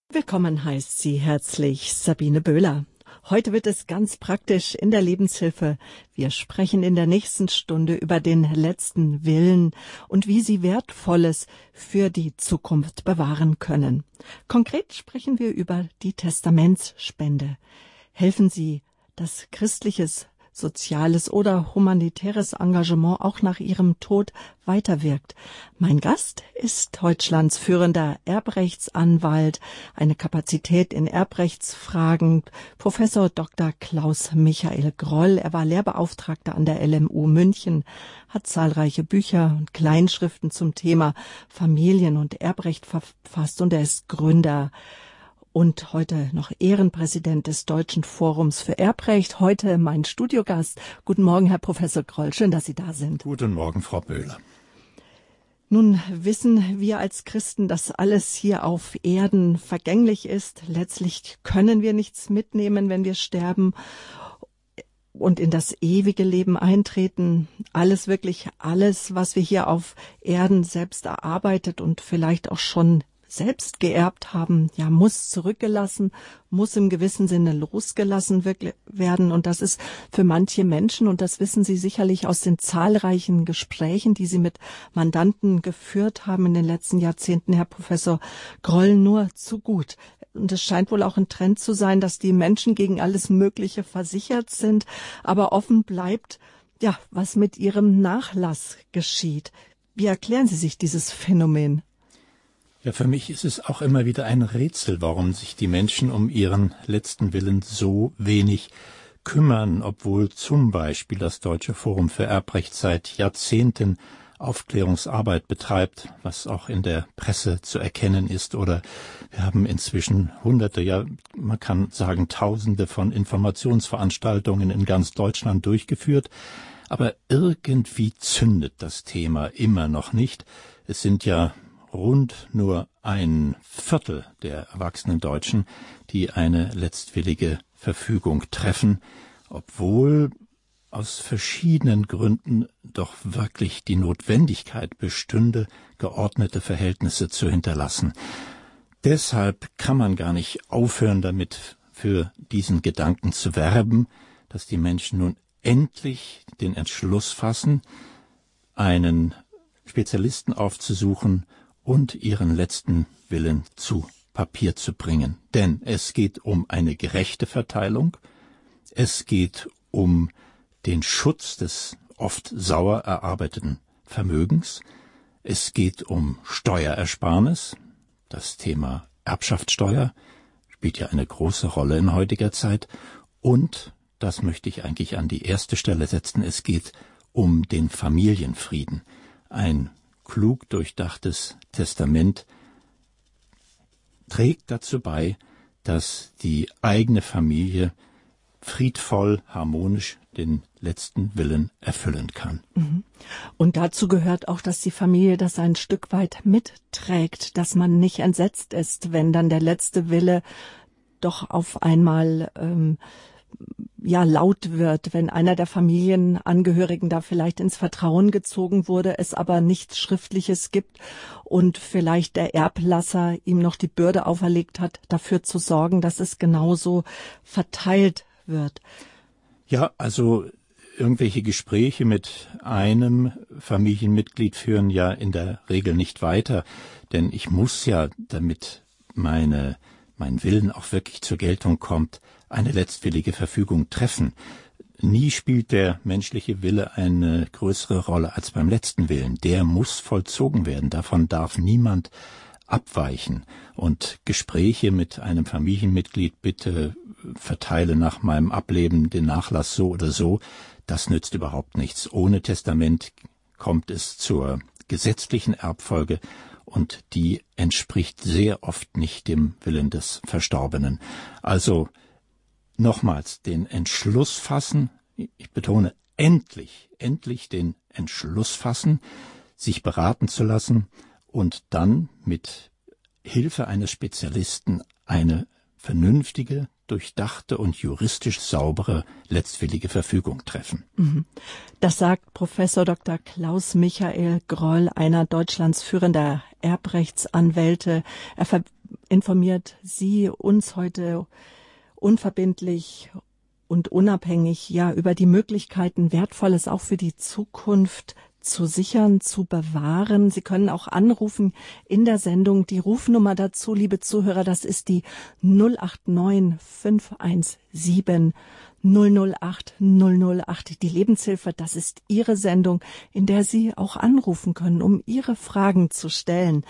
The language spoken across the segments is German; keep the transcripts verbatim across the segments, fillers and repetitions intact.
Willkommen heißt sie herzlich Sabine Böhler. Heute wird es ganz praktisch in der Lebenshilfe. Wir sprechen in der nächsten Stunde über den letzten Willen und wie Sie Wertvolles für die Zukunft bewahren können. Konkret sprechen wir über die Testamentsspende. Helfen Sie, dass christliches, soziales oder humanitäres Engagement auch nach Ihrem Tod weiterwirkt. Mein Gast ist Deutschlands führender Erbrechtsanwalt, eine Kapazität in Erbrechtsfragen, Professor Doktor Klaus Michael Groll. Er war Lehrbeauftragter an der L M U München, hat zahlreiche Bücher und Kleinschriften zum Thema Familien- und Erbrecht verfasst und er ist Gründer und heute noch Ehrenpräsident des Deutschen Forums für Erbrecht. Heute mein Studiogast. Guten Morgen, Herr Professor Groll. Schön, dass Sie da sind. Guten Morgen, Frau Böhler. Nun wissen wir als Christen, dass alles hier auf Erden vergänglich ist. Letztlich können wir nichts mitnehmen, wenn wir sterben und in das ewige Leben eintreten. Alles, wirklich alles, was wir hier auf Erden selbst erarbeitet und vielleicht auch schon selbst geerbt haben, ja, muss zurückgelassen, muss im gewissen Sinne losgelassen werden. Und das ist für manche Menschen, und das wissen Sie sicherlich aus den zahlreichen Gesprächen, die Sie mit Mandanten geführt haben in den letzten Jahrzehnten, Herr Professor Groll, nur zu gut. Und es scheint wohl auch ein Trend zu sein, dass die Menschen gegen alles Mögliche versichert sind, aber offen bleibt, ja, was mit ihrem Nachlass geschieht. Wie erklären Sie sich dieses Phänomen? Ja, für mich ist es auch immer wieder ein Rätsel, warum sich die Menschen um ihren letzten Willen so wenig kümmern, obwohl zum Beispiel das Deutsche Forum für Erbrecht seit Jahrzehnten Aufklärungsarbeit betreibt, was auch in der Presse zu erkennen ist. Oder wir haben inzwischen hunderte, ja, man kann sagen tausende von Informationsveranstaltungen in ganz Deutschland durchgeführt. Aber irgendwie zündet das Thema immer noch nicht. Es sind ja rund nur ein Viertel der erwachsenen Deutschen, die eine letztwillige Verfügung treffen, obwohl aus verschiedenen Gründen doch wirklich die Notwendigkeit bestünde, geordnete Verhältnisse zu hinterlassen. Deshalb kann man gar nicht aufhören damit, für diesen Gedanken zu werben, dass die Menschen nun endlich den Entschluss fassen, einen Spezialisten aufzusuchen und ihren letzten Willen zu Papier zu bringen. Denn es geht um eine gerechte Verteilung, es geht um den Schutz des oft sauer erarbeiteten Vermögens, es geht um Steuerersparnis, das Thema Erbschaftssteuer spielt ja eine große Rolle in heutiger Zeit, und, das möchte ich eigentlich an die erste Stelle setzen, es geht um den Familienfrieden. Ein klug durchdachtes Testament trägt dazu bei, dass die eigene Familie friedvoll, harmonisch den letzten Willen erfüllen kann. Und dazu gehört auch, dass die Familie das ein Stück weit mitträgt, dass man nicht entsetzt ist, wenn dann der letzte Wille doch auf einmal ähm, ja laut wird, wenn einer der Familienangehörigen da vielleicht ins Vertrauen gezogen wurde, es aber nichts Schriftliches gibt und vielleicht der Erblasser ihm noch die Bürde auferlegt hat, dafür zu sorgen, dass es genauso verteilt wird. Ja, also irgendwelche Gespräche mit einem Familienmitglied führen ja in der Regel nicht weiter, denn ich muss ja, damit meine mein Willen auch wirklich zur Geltung kommt, eine letztwillige Verfügung treffen. Nie spielt der menschliche Wille eine größere Rolle als beim letzten Willen. Der muss vollzogen werden. Davon darf niemand abweichen. Und Gespräche mit einem Familienmitglied, bitte verteile nach meinem Ableben den Nachlass so oder so, das nützt überhaupt nichts. Ohne Testament kommt es zur gesetzlichen Erbfolge, und die entspricht sehr oft nicht dem Willen des Verstorbenen. Also nochmals den Entschluss fassen, ich betone endlich, endlich den Entschluss fassen, sich beraten zu lassen und dann mit Hilfe eines Spezialisten eine vernünftige, durchdachte und juristisch saubere letztwillige Verfügung treffen. Das sagt Professor Doktor Klaus Michael Groll, einer Deutschlands führender Erbrechtsanwälte. Er informiert Sie, uns heute unverbindlich und unabhängig ja über die Möglichkeiten, Wertvolles auch für die Zukunft zu sichern, zu bewahren. Sie können auch anrufen in der Sendung. Die Rufnummer dazu, liebe Zuhörer, das ist die null acht neun fünf eins sieben null null acht null null acht. Die Lebenshilfe, das ist Ihre Sendung, in der Sie auch anrufen können, um Ihre Fragen zu stellen.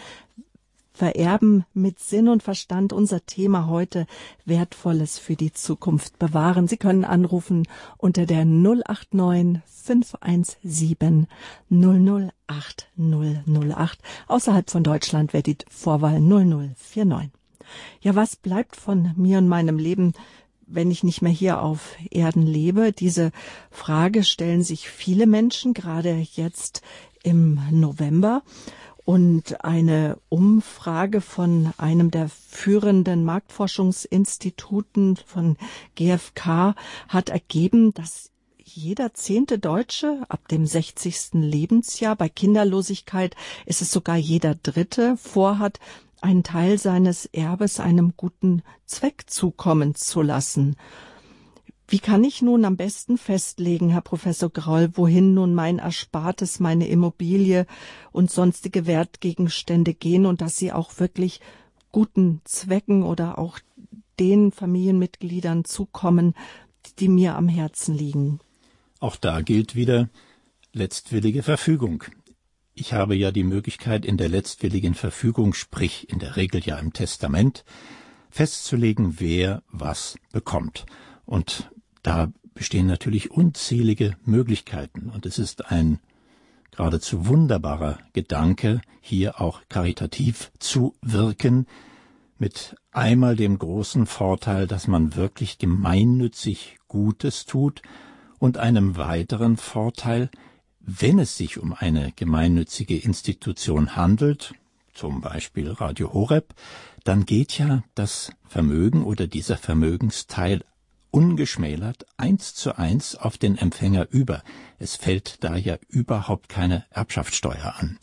Vererben mit Sinn und Verstand, unser Thema heute, Wertvolles für die Zukunft bewahren. Sie können anrufen unter der null acht neun fünf eins sieben null null acht null null acht. Außerhalb von Deutschland wäre die Vorwahl null null vier neun. Ja, was bleibt von mir und meinem Leben, wenn ich nicht mehr hier auf Erden lebe? Diese Frage stellen sich viele Menschen, gerade jetzt im November. Und eine Umfrage von einem der führenden Marktforschungsinstituten von G F K hat ergeben, dass jeder zehnte Deutsche ab dem sechzigsten Lebensjahr, bei Kinderlosigkeit ist es sogar jeder dritte, vorhat, einen Teil seines Erbes einem guten Zweck zukommen zu lassen. Wie kann ich nun am besten festlegen, Herr Professor Groll, wohin nun mein Erspartes, meine Immobilie und sonstige Wertgegenstände gehen und dass sie auch wirklich guten Zwecken oder auch den Familienmitgliedern zukommen, die mir am Herzen liegen? Auch da gilt wieder letztwillige Verfügung. Ich habe ja die Möglichkeit, in der letztwilligen Verfügung, sprich in der Regel ja im Testament, festzulegen, wer was bekommt. Und da bestehen natürlich unzählige Möglichkeiten. Und es ist ein geradezu wunderbarer Gedanke, hier auch karitativ zu wirken, mit einmal dem großen Vorteil, dass man wirklich gemeinnützig Gutes tut, und einem weiteren Vorteil, wenn es sich um eine gemeinnützige Institution handelt, zum Beispiel Radio Horeb, dann geht ja das Vermögen oder dieser Vermögensteil ungeschmälert eins zu eins auf den Empfänger über. Es fällt da ja überhaupt keine Erbschaftssteuer an.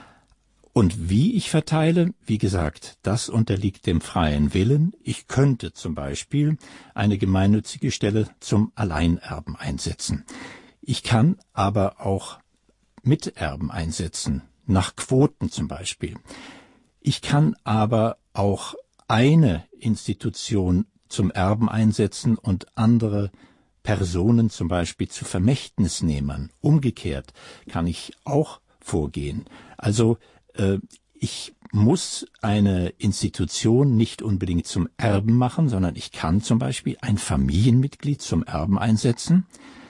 Und wie ich verteile, wie gesagt, das unterliegt dem freien Willen. Ich könnte zum Beispiel eine gemeinnützige Stelle zum Alleinerben einsetzen. Ich kann aber auch Miterben einsetzen, nach Quoten zum Beispiel. Ich kann aber auch eine Institution zum Erben einsetzen und andere Personen zum Beispiel zu Vermächtnisnehmern. Umgekehrt kann ich auch vorgehen. Also äh, ich muss eine Institution nicht unbedingt zum Erben machen, sondern ich kann zum Beispiel ein Familienmitglied zum Erben einsetzen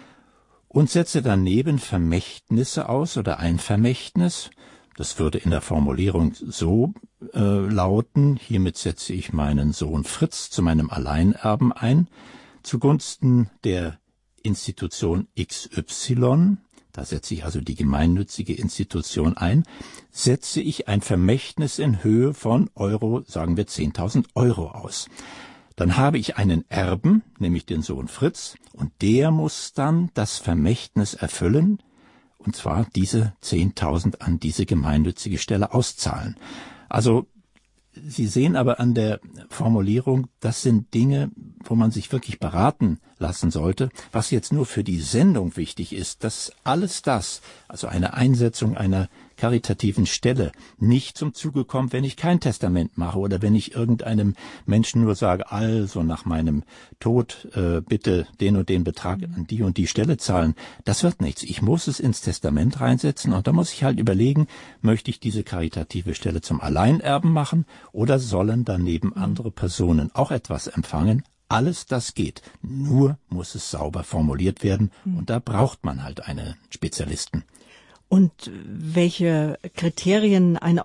und setze daneben Vermächtnisse aus oder ein Vermächtnis. Das würde in der Formulierung so äh, lauten: Hiermit setze ich meinen Sohn Fritz zu meinem Alleinerben ein, zugunsten der Institution X Y, da setze ich also die gemeinnützige Institution ein, setze ich ein Vermächtnis in Höhe von Euro, sagen wir zehntausend Euro aus. Dann habe ich einen Erben, nämlich den Sohn Fritz, und der muss dann das Vermächtnis erfüllen, und zwar diese zehntausend an diese gemeinnützige Stelle auszahlen. Also Sie sehen aber an der Formulierung, das sind Dinge, wo man sich wirklich beraten lassen sollte. Was jetzt nur für die Sendung wichtig ist, dass alles das, also eine Einsetzung einer karitativen Stelle, nicht zum Zuge kommt, wenn ich kein Testament mache oder wenn ich irgendeinem Menschen nur sage, also nach meinem Tod äh, bitte den und den Betrag an die und die Stelle zahlen. Das wird nichts. Ich muss es ins Testament reinsetzen und da muss ich halt überlegen, möchte ich diese karitative Stelle zum Alleinerben machen oder sollen daneben andere Personen auch etwas empfangen? Alles das geht. Nur muss es sauber formuliert werden und da braucht man halt einen Spezialisten. Und welche Kriterien eine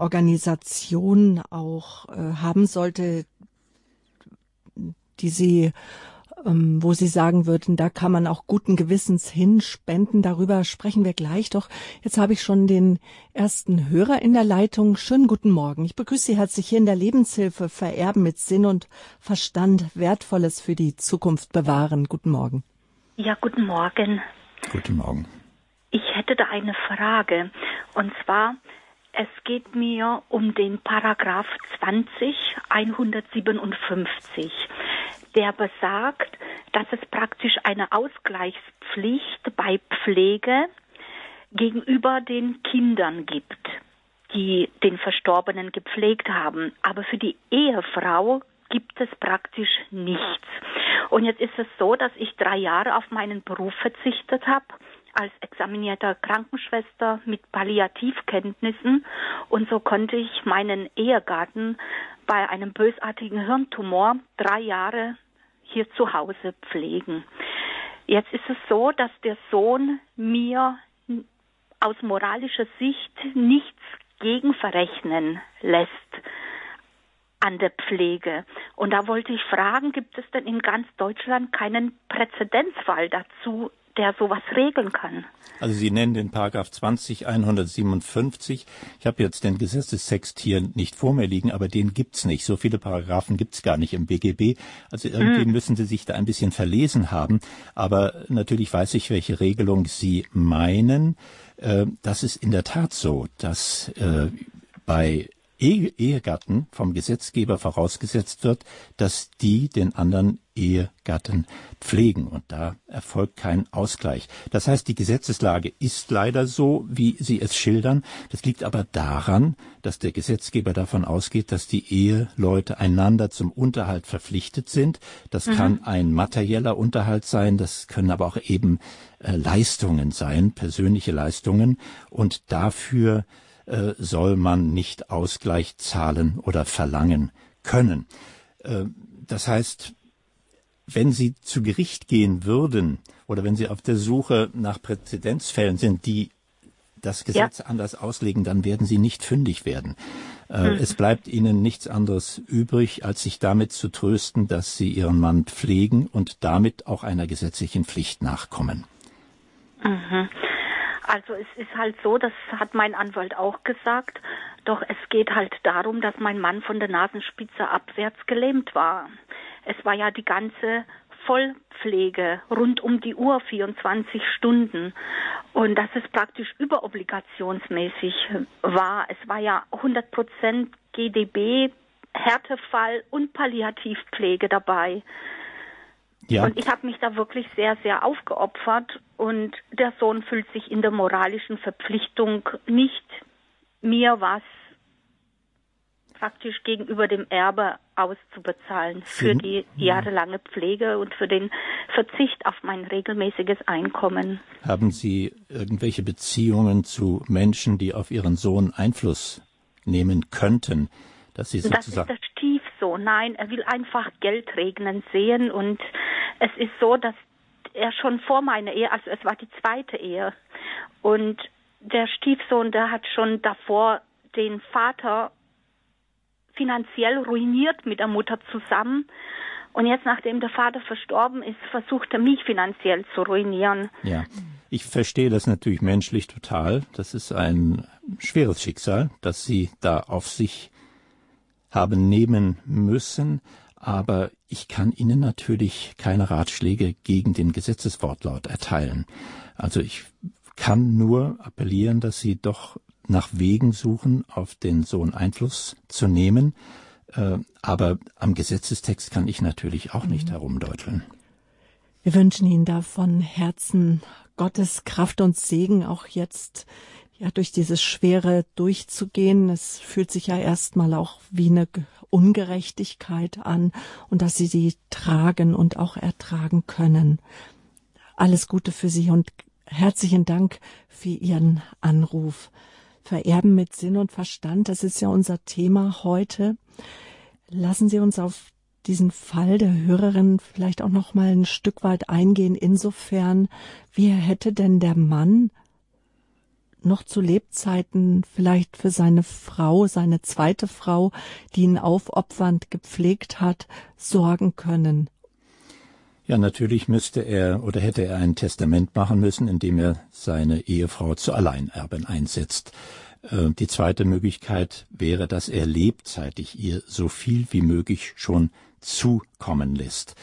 Organisation auch äh, haben sollte, die sie ähm, wo Sie sagen würden, da kann man auch guten Gewissens hinspenden. Darüber sprechen wir gleich. Doch jetzt habe ich schon den ersten Hörer in der Leitung. Schönen guten Morgen. Ich begrüße Sie herzlich hier in der Lebenshilfe. Vererben mit Sinn und Verstand, Wertvolles für die Zukunft bewahren. Guten Morgen. Ja, guten Morgen. Guten Morgen. Ich hätte da eine Frage. Und zwar, es geht mir um den Paragraph zwanzig hundertsiebenundfünfzig. Der besagt, dass es praktisch eine Ausgleichspflicht bei Pflege gegenüber den Kindern gibt, die den Verstorbenen gepflegt haben. Aber für die Ehefrau gibt es praktisch nichts. Und jetzt ist es so, dass ich drei Jahre auf meinen Beruf verzichtet habe, als examinierte Krankenschwester mit Palliativkenntnissen. Und so konnte ich meinen Ehegatten bei einem bösartigen Hirntumor drei Jahre hier zu Hause pflegen. Jetzt ist es so, dass der Sohn mir aus moralischer Sicht nichts gegenverrechnen lässt an der Pflege. Und da wollte ich fragen, gibt es denn in ganz Deutschland keinen Präzedenzfall dazu, der sowas regeln kann? Also Sie nennen den Paragraph zwanzig hundertsiebenundfünfzig. Ich habe jetzt den Gesetzestext hier nicht vor mir liegen, aber den gibt's nicht. So viele Paragraphen gibt's gar nicht im B G B. Also irgendwie hm. müssen Sie sich da ein bisschen verlesen haben. Aber natürlich weiß ich, welche Regelung Sie meinen. Äh, das ist in der Tat so, dass äh, bei Ehegatten vom Gesetzgeber vorausgesetzt wird, dass die den anderen Ehegatten pflegen. Und da erfolgt kein Ausgleich. Das heißt, die Gesetzeslage ist leider so, wie Sie es schildern. Das liegt aber daran, dass der Gesetzgeber davon ausgeht, dass die Eheleute einander zum Unterhalt verpflichtet sind. Das mhm. kann ein materieller Unterhalt sein, das können aber auch eben äh, Leistungen sein, persönliche Leistungen. Und dafür soll man nicht Ausgleich zahlen oder verlangen können. Das heißt, wenn Sie zu Gericht gehen würden oder wenn Sie auf der Suche nach Präzedenzfällen sind, die das Gesetz ja. anders auslegen, dann werden Sie nicht fündig werden. Mhm. Es bleibt Ihnen nichts anderes übrig, als sich damit zu trösten, dass Sie Ihren Mann pflegen und damit auch einer gesetzlichen Pflicht nachkommen. Mhm. Also es ist halt so, das hat mein Anwalt auch gesagt, doch es geht halt darum, dass mein Mann von der Nasenspitze abwärts gelähmt war. Es war ja die ganze Vollpflege rund um die Uhr, vierundzwanzig Stunden. Und dass es praktisch überobligationsmäßig war. Es war ja hundert Prozent G D B, Härtefall und Palliativpflege dabei. Ja. Und ich habe mich da wirklich sehr, sehr aufgeopfert und der Sohn fühlt sich in der moralischen Verpflichtung, nicht mir was praktisch gegenüber dem Erbe auszubezahlen für die jahrelange Pflege und für den Verzicht auf mein regelmäßiges Einkommen. Haben Sie irgendwelche Beziehungen zu Menschen, die auf Ihren Sohn Einfluss nehmen könnten? Dass Sie sozusagen das ist der Stiefsohn. Nein, er will einfach Geld regnen sehen und es ist so, dass er schon vor meiner Ehe, also es war die zweite Ehe und der Stiefsohn, der hat schon davor den Vater finanziell ruiniert mit der Mutter zusammen und jetzt, nachdem der Vater verstorben ist, versucht er mich finanziell zu ruinieren. Ja, ich verstehe das natürlich menschlich total. Das ist ein schweres Schicksal, dass Sie da auf sich haben nehmen müssen, aber ich kann Ihnen natürlich keine Ratschläge gegen den Gesetzeswortlaut erteilen. Also ich kann nur appellieren, dass Sie doch nach Wegen suchen, auf den Sohn Einfluss zu nehmen, äh, aber am Gesetzestext kann ich natürlich auch nicht mhm. herumdeuteln. Wir wünschen Ihnen da von Herzen Gottes Kraft und Segen, auch jetzt ja durch dieses Schwere durchzugehen. Es fühlt sich ja erstmal auch wie eine Ungerechtigkeit an und dass Sie sie tragen und auch ertragen können. Alles Gute für Sie und herzlichen Dank für Ihren Anruf. Vererben mit Sinn und Verstand, das ist ja unser Thema heute. Lassen Sie uns auf diesen Fall der Hörerin vielleicht auch noch mal ein Stück weit eingehen. Insofern, wie hätte denn der Mann noch zu Lebzeiten vielleicht für seine Frau, seine zweite Frau, die ihn aufopfernd gepflegt hat, sorgen können? Ja, natürlich müsste er oder hätte er ein Testament machen müssen, in dem er seine Ehefrau zur Alleinerbin einsetzt. Die zweite Möglichkeit wäre, dass er lebzeitig ihr so viel wie möglich schon zukommen lässt.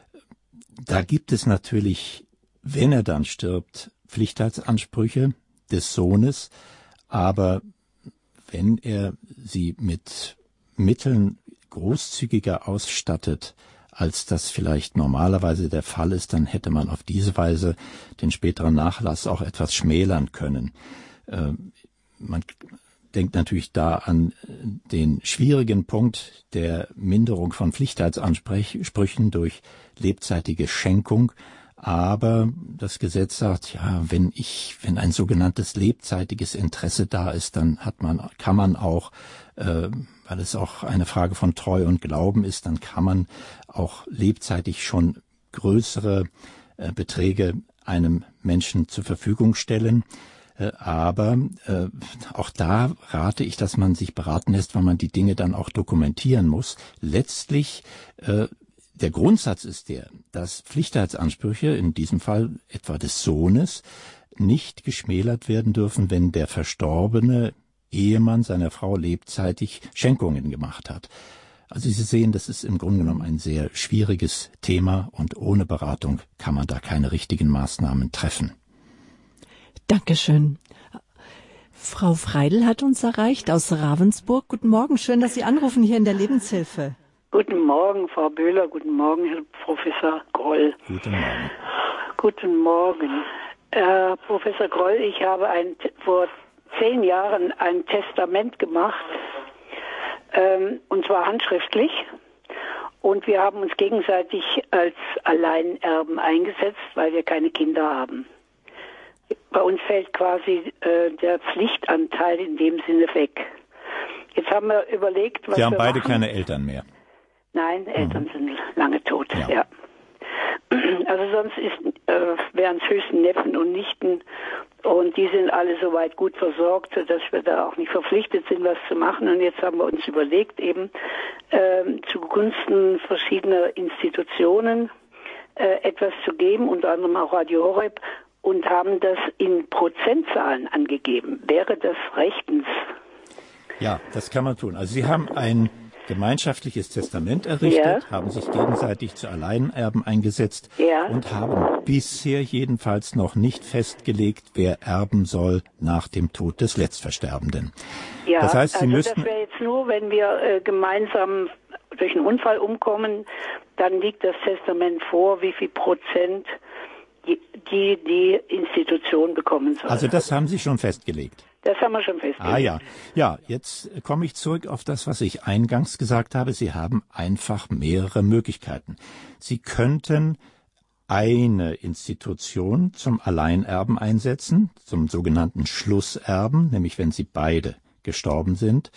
Da gibt es natürlich, wenn er dann stirbt, Pflichtheitsansprüche des Sohnes, aber wenn er sie mit Mitteln großzügiger ausstattet, als das vielleicht normalerweise der Fall ist, dann hätte man auf diese Weise den späteren Nachlass auch etwas schmälern können. Äh, man denkt natürlich da an den schwierigen Punkt der Minderung von Pflichtheitsansprüchen durch lebzeitige Schenkung. Aber das Gesetz sagt, ja, wenn ich, wenn ein sogenanntes lebzeitiges Interesse da ist, dann hat man, kann man auch, äh, weil es auch eine Frage von Treu und Glauben ist, dann kann man auch lebzeitig schon größere äh, Beträge einem Menschen zur Verfügung stellen. Äh, aber äh, auch da rate ich, dass man sich beraten lässt, weil man die Dinge dann auch dokumentieren muss. Letztlich äh, Der Grundsatz ist der, dass Pflichtheitsansprüche, in diesem Fall etwa des Sohnes, nicht geschmälert werden dürfen, wenn der verstorbene Ehemann seiner Frau lebzeitig Schenkungen gemacht hat. Also Sie sehen, das ist im Grunde genommen ein sehr schwieriges Thema und ohne Beratung kann man da keine richtigen Maßnahmen treffen. Dankeschön. Frau Freidl hat uns erreicht aus Ravensburg. Guten Morgen, schön, dass Sie anrufen hier in der Lebenshilfe. Guten Morgen, Frau Böhler. Guten Morgen, Herr Professor Groll. Guten Morgen. Guten Morgen. Herr Professor Groll, ich habe ein, vor zehn Jahren ein Testament gemacht, ähm, und zwar handschriftlich. Und wir haben uns gegenseitig als Alleinerben eingesetzt, weil wir keine Kinder haben. Bei uns fällt quasi äh, der Pflichtanteil in dem Sinne weg. Jetzt haben wir überlegt, was Sie haben wir beide machen. keine Eltern mehr. Nein, Eltern mhm. sind lange tot, ja. ja. Also sonst ist, äh, wären es höchstens Neffen und Nichten und die sind alle soweit gut versorgt, sodass wir da auch nicht verpflichtet sind, was zu machen. Und jetzt haben wir uns überlegt, eben äh, zugunsten verschiedener Institutionen äh, etwas zu geben, unter anderem auch Radio Horeb, und haben das in Prozentzahlen angegeben. Wäre das rechtens? Ja, das kann man tun. Also Sie haben ein gemeinschaftliches Testament errichtet, ja. haben sich gegenseitig zu Alleinerben eingesetzt ja. und haben bisher jedenfalls noch nicht festgelegt, wer erben soll nach dem Tod des Letztversterbenden. Ja, das heißt, Sie also müssten. Das wäre jetzt nur, wenn wir äh, gemeinsam durch einen Unfall umkommen, dann liegt das Testament vor, wie viel Prozent die die, die Institution bekommen soll. Also das haben Sie schon festgelegt. Das haben wir schon festgelegt. Ah ja, ja, jetzt komme ich zurück auf das, was ich eingangs gesagt habe. Sie haben einfach mehrere Möglichkeiten. Sie könnten eine Institution zum Alleinerben einsetzen, zum sogenannten Schlusserben, nämlich wenn sie beide gestorben sind.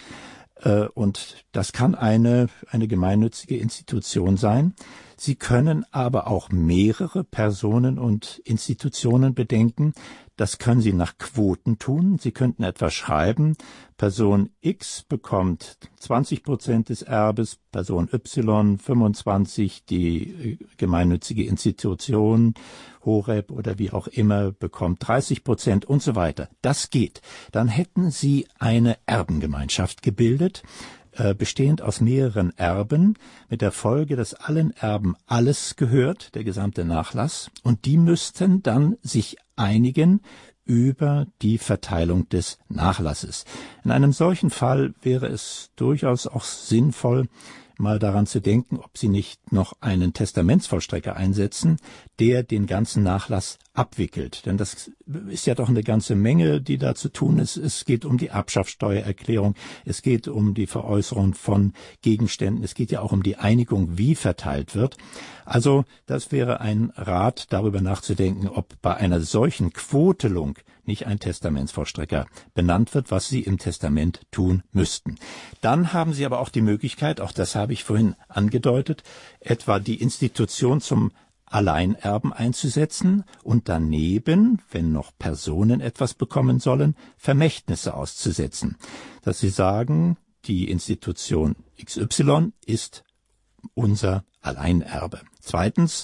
Und das kann eine, eine gemeinnützige Institution sein. Sie können aber auch mehrere Personen und Institutionen bedenken. Das können Sie nach Quoten tun. Sie könnten etwa schreiben, Person X bekommt zwanzig Prozent des Erbes, Person Y fünfundzwanzig, die gemeinnützige Institution, Horeb oder wie auch immer, bekommt dreißig Prozent und so weiter. Das geht. Dann hätten Sie eine Erbengemeinschaft gebildet, äh, bestehend aus mehreren Erben, mit der Folge, dass allen Erben alles gehört, der gesamte Nachlass, und die müssten dann sich einigen über die Verteilung des Nachlasses. In einem solchen Fall wäre es durchaus auch sinnvoll, mal daran zu denken, ob Sie nicht noch einen Testamentsvollstrecker einsetzen, der den ganzen Nachlass abwickelt. Denn das ist ja doch eine ganze Menge, die da zu tun ist. Es geht um die Erbschaftssteuererklärung, es geht um die Veräußerung von Gegenständen, es geht ja auch um die Einigung, wie verteilt wird. Also das wäre ein Rat, darüber nachzudenken, ob bei einer solchen Quotelung nicht ein Testamentsvollstrecker benannt wird, was Sie im Testament tun müssten. Dann haben Sie aber auch die Möglichkeit, auch das habe ich vorhin angedeutet, etwa die Institution zum Alleinerben einzusetzen und daneben, wenn noch Personen etwas bekommen sollen, Vermächtnisse auszusetzen. Dass Sie sagen, die Institution X Y ist unser Alleinerbe. Zweitens,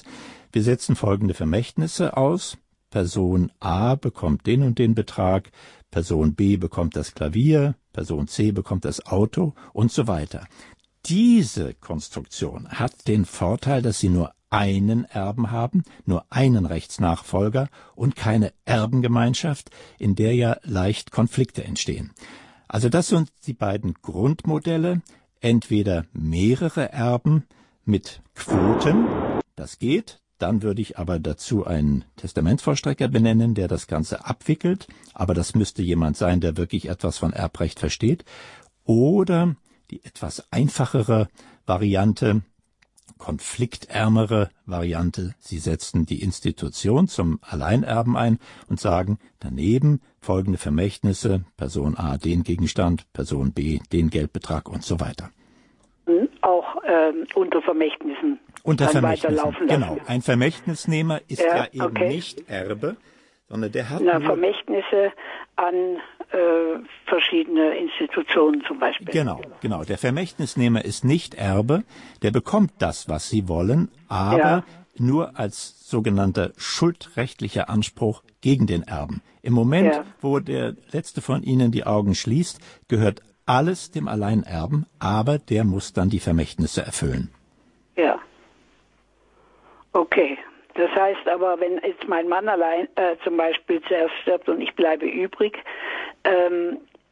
wir setzen folgende Vermächtnisse aus. Person A bekommt den und den Betrag, Person B bekommt das Klavier, Person C bekommt das Auto und so weiter. Diese Konstruktion hat den Vorteil, dass Sie nur einen Erben haben, nur einen Rechtsnachfolger und keine Erbengemeinschaft, in der ja leicht Konflikte entstehen. Also das sind die beiden Grundmodelle, entweder mehrere Erben mit Quoten, das geht, dann würde ich aber dazu einen Testamentsvollstrecker benennen, der das Ganze abwickelt, aber das müsste jemand sein, der wirklich etwas von Erbrecht versteht, oder die etwas einfachere Variante, konfliktärmere Variante. Sie setzen die Institution zum Alleinerben ein und sagen daneben folgende Vermächtnisse, Person A den Gegenstand, Person B den Geldbetrag und so weiter. Auch ähm, unter Vermächtnissen. Unter Vermächtnissen, genau. Ein Vermächtnisnehmer ist ja, ja eben okay. nicht Erbe, sondern der hat Na, nur Vermächtnisse an äh, verschiedene Institutionen zum Beispiel. Genau, genau. Der Vermächtnisnehmer ist nicht Erbe, der bekommt das, was sie wollen, aber ja. nur als sogenannter schuldrechtlicher Anspruch gegen den Erben. Im Moment, ja. wo der letzte von ihnen die Augen schließt, gehört alles dem Alleinerben, aber der muss dann die Vermächtnisse erfüllen. Ja. Okay. Das heißt aber, wenn jetzt mein Mann allein äh, zum Beispiel zuerst stirbt und ich bleibe übrig, ähm,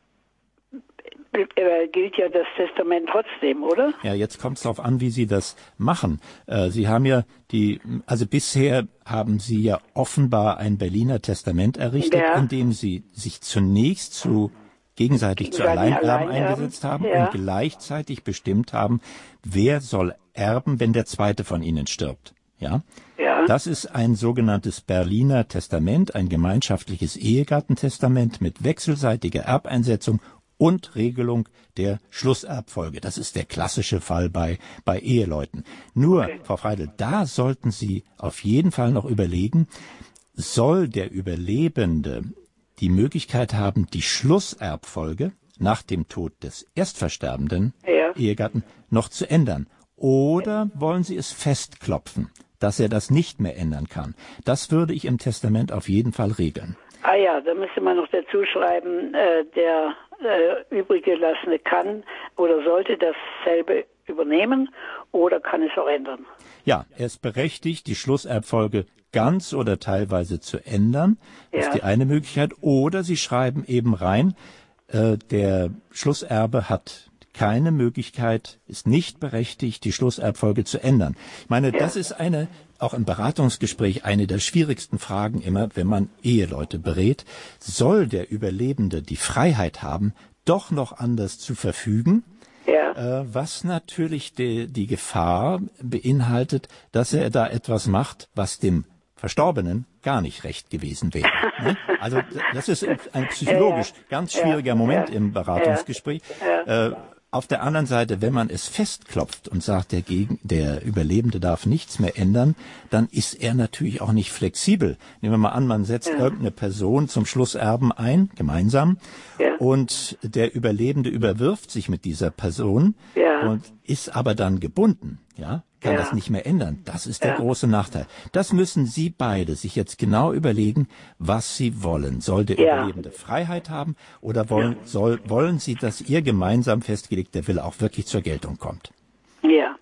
äh, gilt ja das Testament trotzdem, oder? Ja, jetzt kommt es darauf an, wie Sie das machen. Äh, Sie haben ja die, also bisher haben Sie ja offenbar ein Berliner Testament errichtet, ja. in dem Sie sich zunächst zu gegenseitig zu Alleinerben Alleinerben. eingesetzt haben ja. und gleichzeitig bestimmt haben, wer soll erben, wenn der zweite von Ihnen stirbt. Ja? Ja. Das ist ein sogenanntes Berliner Testament, ein gemeinschaftliches Ehegattentestament mit wechselseitiger Erbeinsetzung und Regelung der Schlusserbfolge. Das ist der klassische Fall bei, bei Eheleuten. Nur, okay. Frau Freidl, da sollten Sie auf jeden Fall noch überlegen, soll der Überlebende die Möglichkeit haben, die Schlusserbfolge nach dem Tod des erstversterbenden ja. Ehegatten noch zu ändern? Oder wollen Sie es festklopfen, dass er das nicht mehr ändern kann? Das würde ich im Testament auf jeden Fall regeln. Ah ja, da müsste man noch dazu schreiben, äh, der äh, übrig gelassene kann oder sollte dasselbe übernehmen oder kann es auch ändern. Ja, er ist berechtigt, die Schlusserbfolge ganz oder teilweise zu ändern. Das ja. ist die eine Möglichkeit. Oder Sie schreiben eben rein, äh, der Schlusserbe hat keine Möglichkeit, ist nicht berechtigt, die Schlusserbfolge zu ändern. Ich meine, ja. das ist eine, auch im Beratungsgespräch, eine der schwierigsten Fragen immer, wenn man Eheleute berät. Soll der Überlebende die Freiheit haben, doch noch anders zu verfügen? Ja. Äh, was natürlich die, die Gefahr beinhaltet, dass er da etwas macht, was dem Verstorbenen gar nicht recht gewesen wäre. Ne? Also das ist ein psychologisch ja, ja. ganz schwieriger ja, Moment ja, im Beratungsgespräch. Ja. Äh, auf der anderen Seite, wenn man es festklopft und sagt, der, Gegen, der Überlebende darf nichts mehr ändern, dann ist er natürlich auch nicht flexibel. Nehmen wir mal an, man setzt ja. irgendeine Person zum Schlusserben ein, gemeinsam, ja. und der Überlebende überwirft sich mit dieser Person ja. und ist aber dann gebunden, ja, kann ja. das nicht mehr ändern. Das ist der ja. große Nachteil. Das müssen Sie beide sich jetzt genau überlegen, was Sie wollen. Soll der ja. Überlebende Freiheit haben oder wollen, ja. soll, wollen Sie, dass Ihr gemeinsam festgelegter Wille auch wirklich zur Geltung kommt? Ja,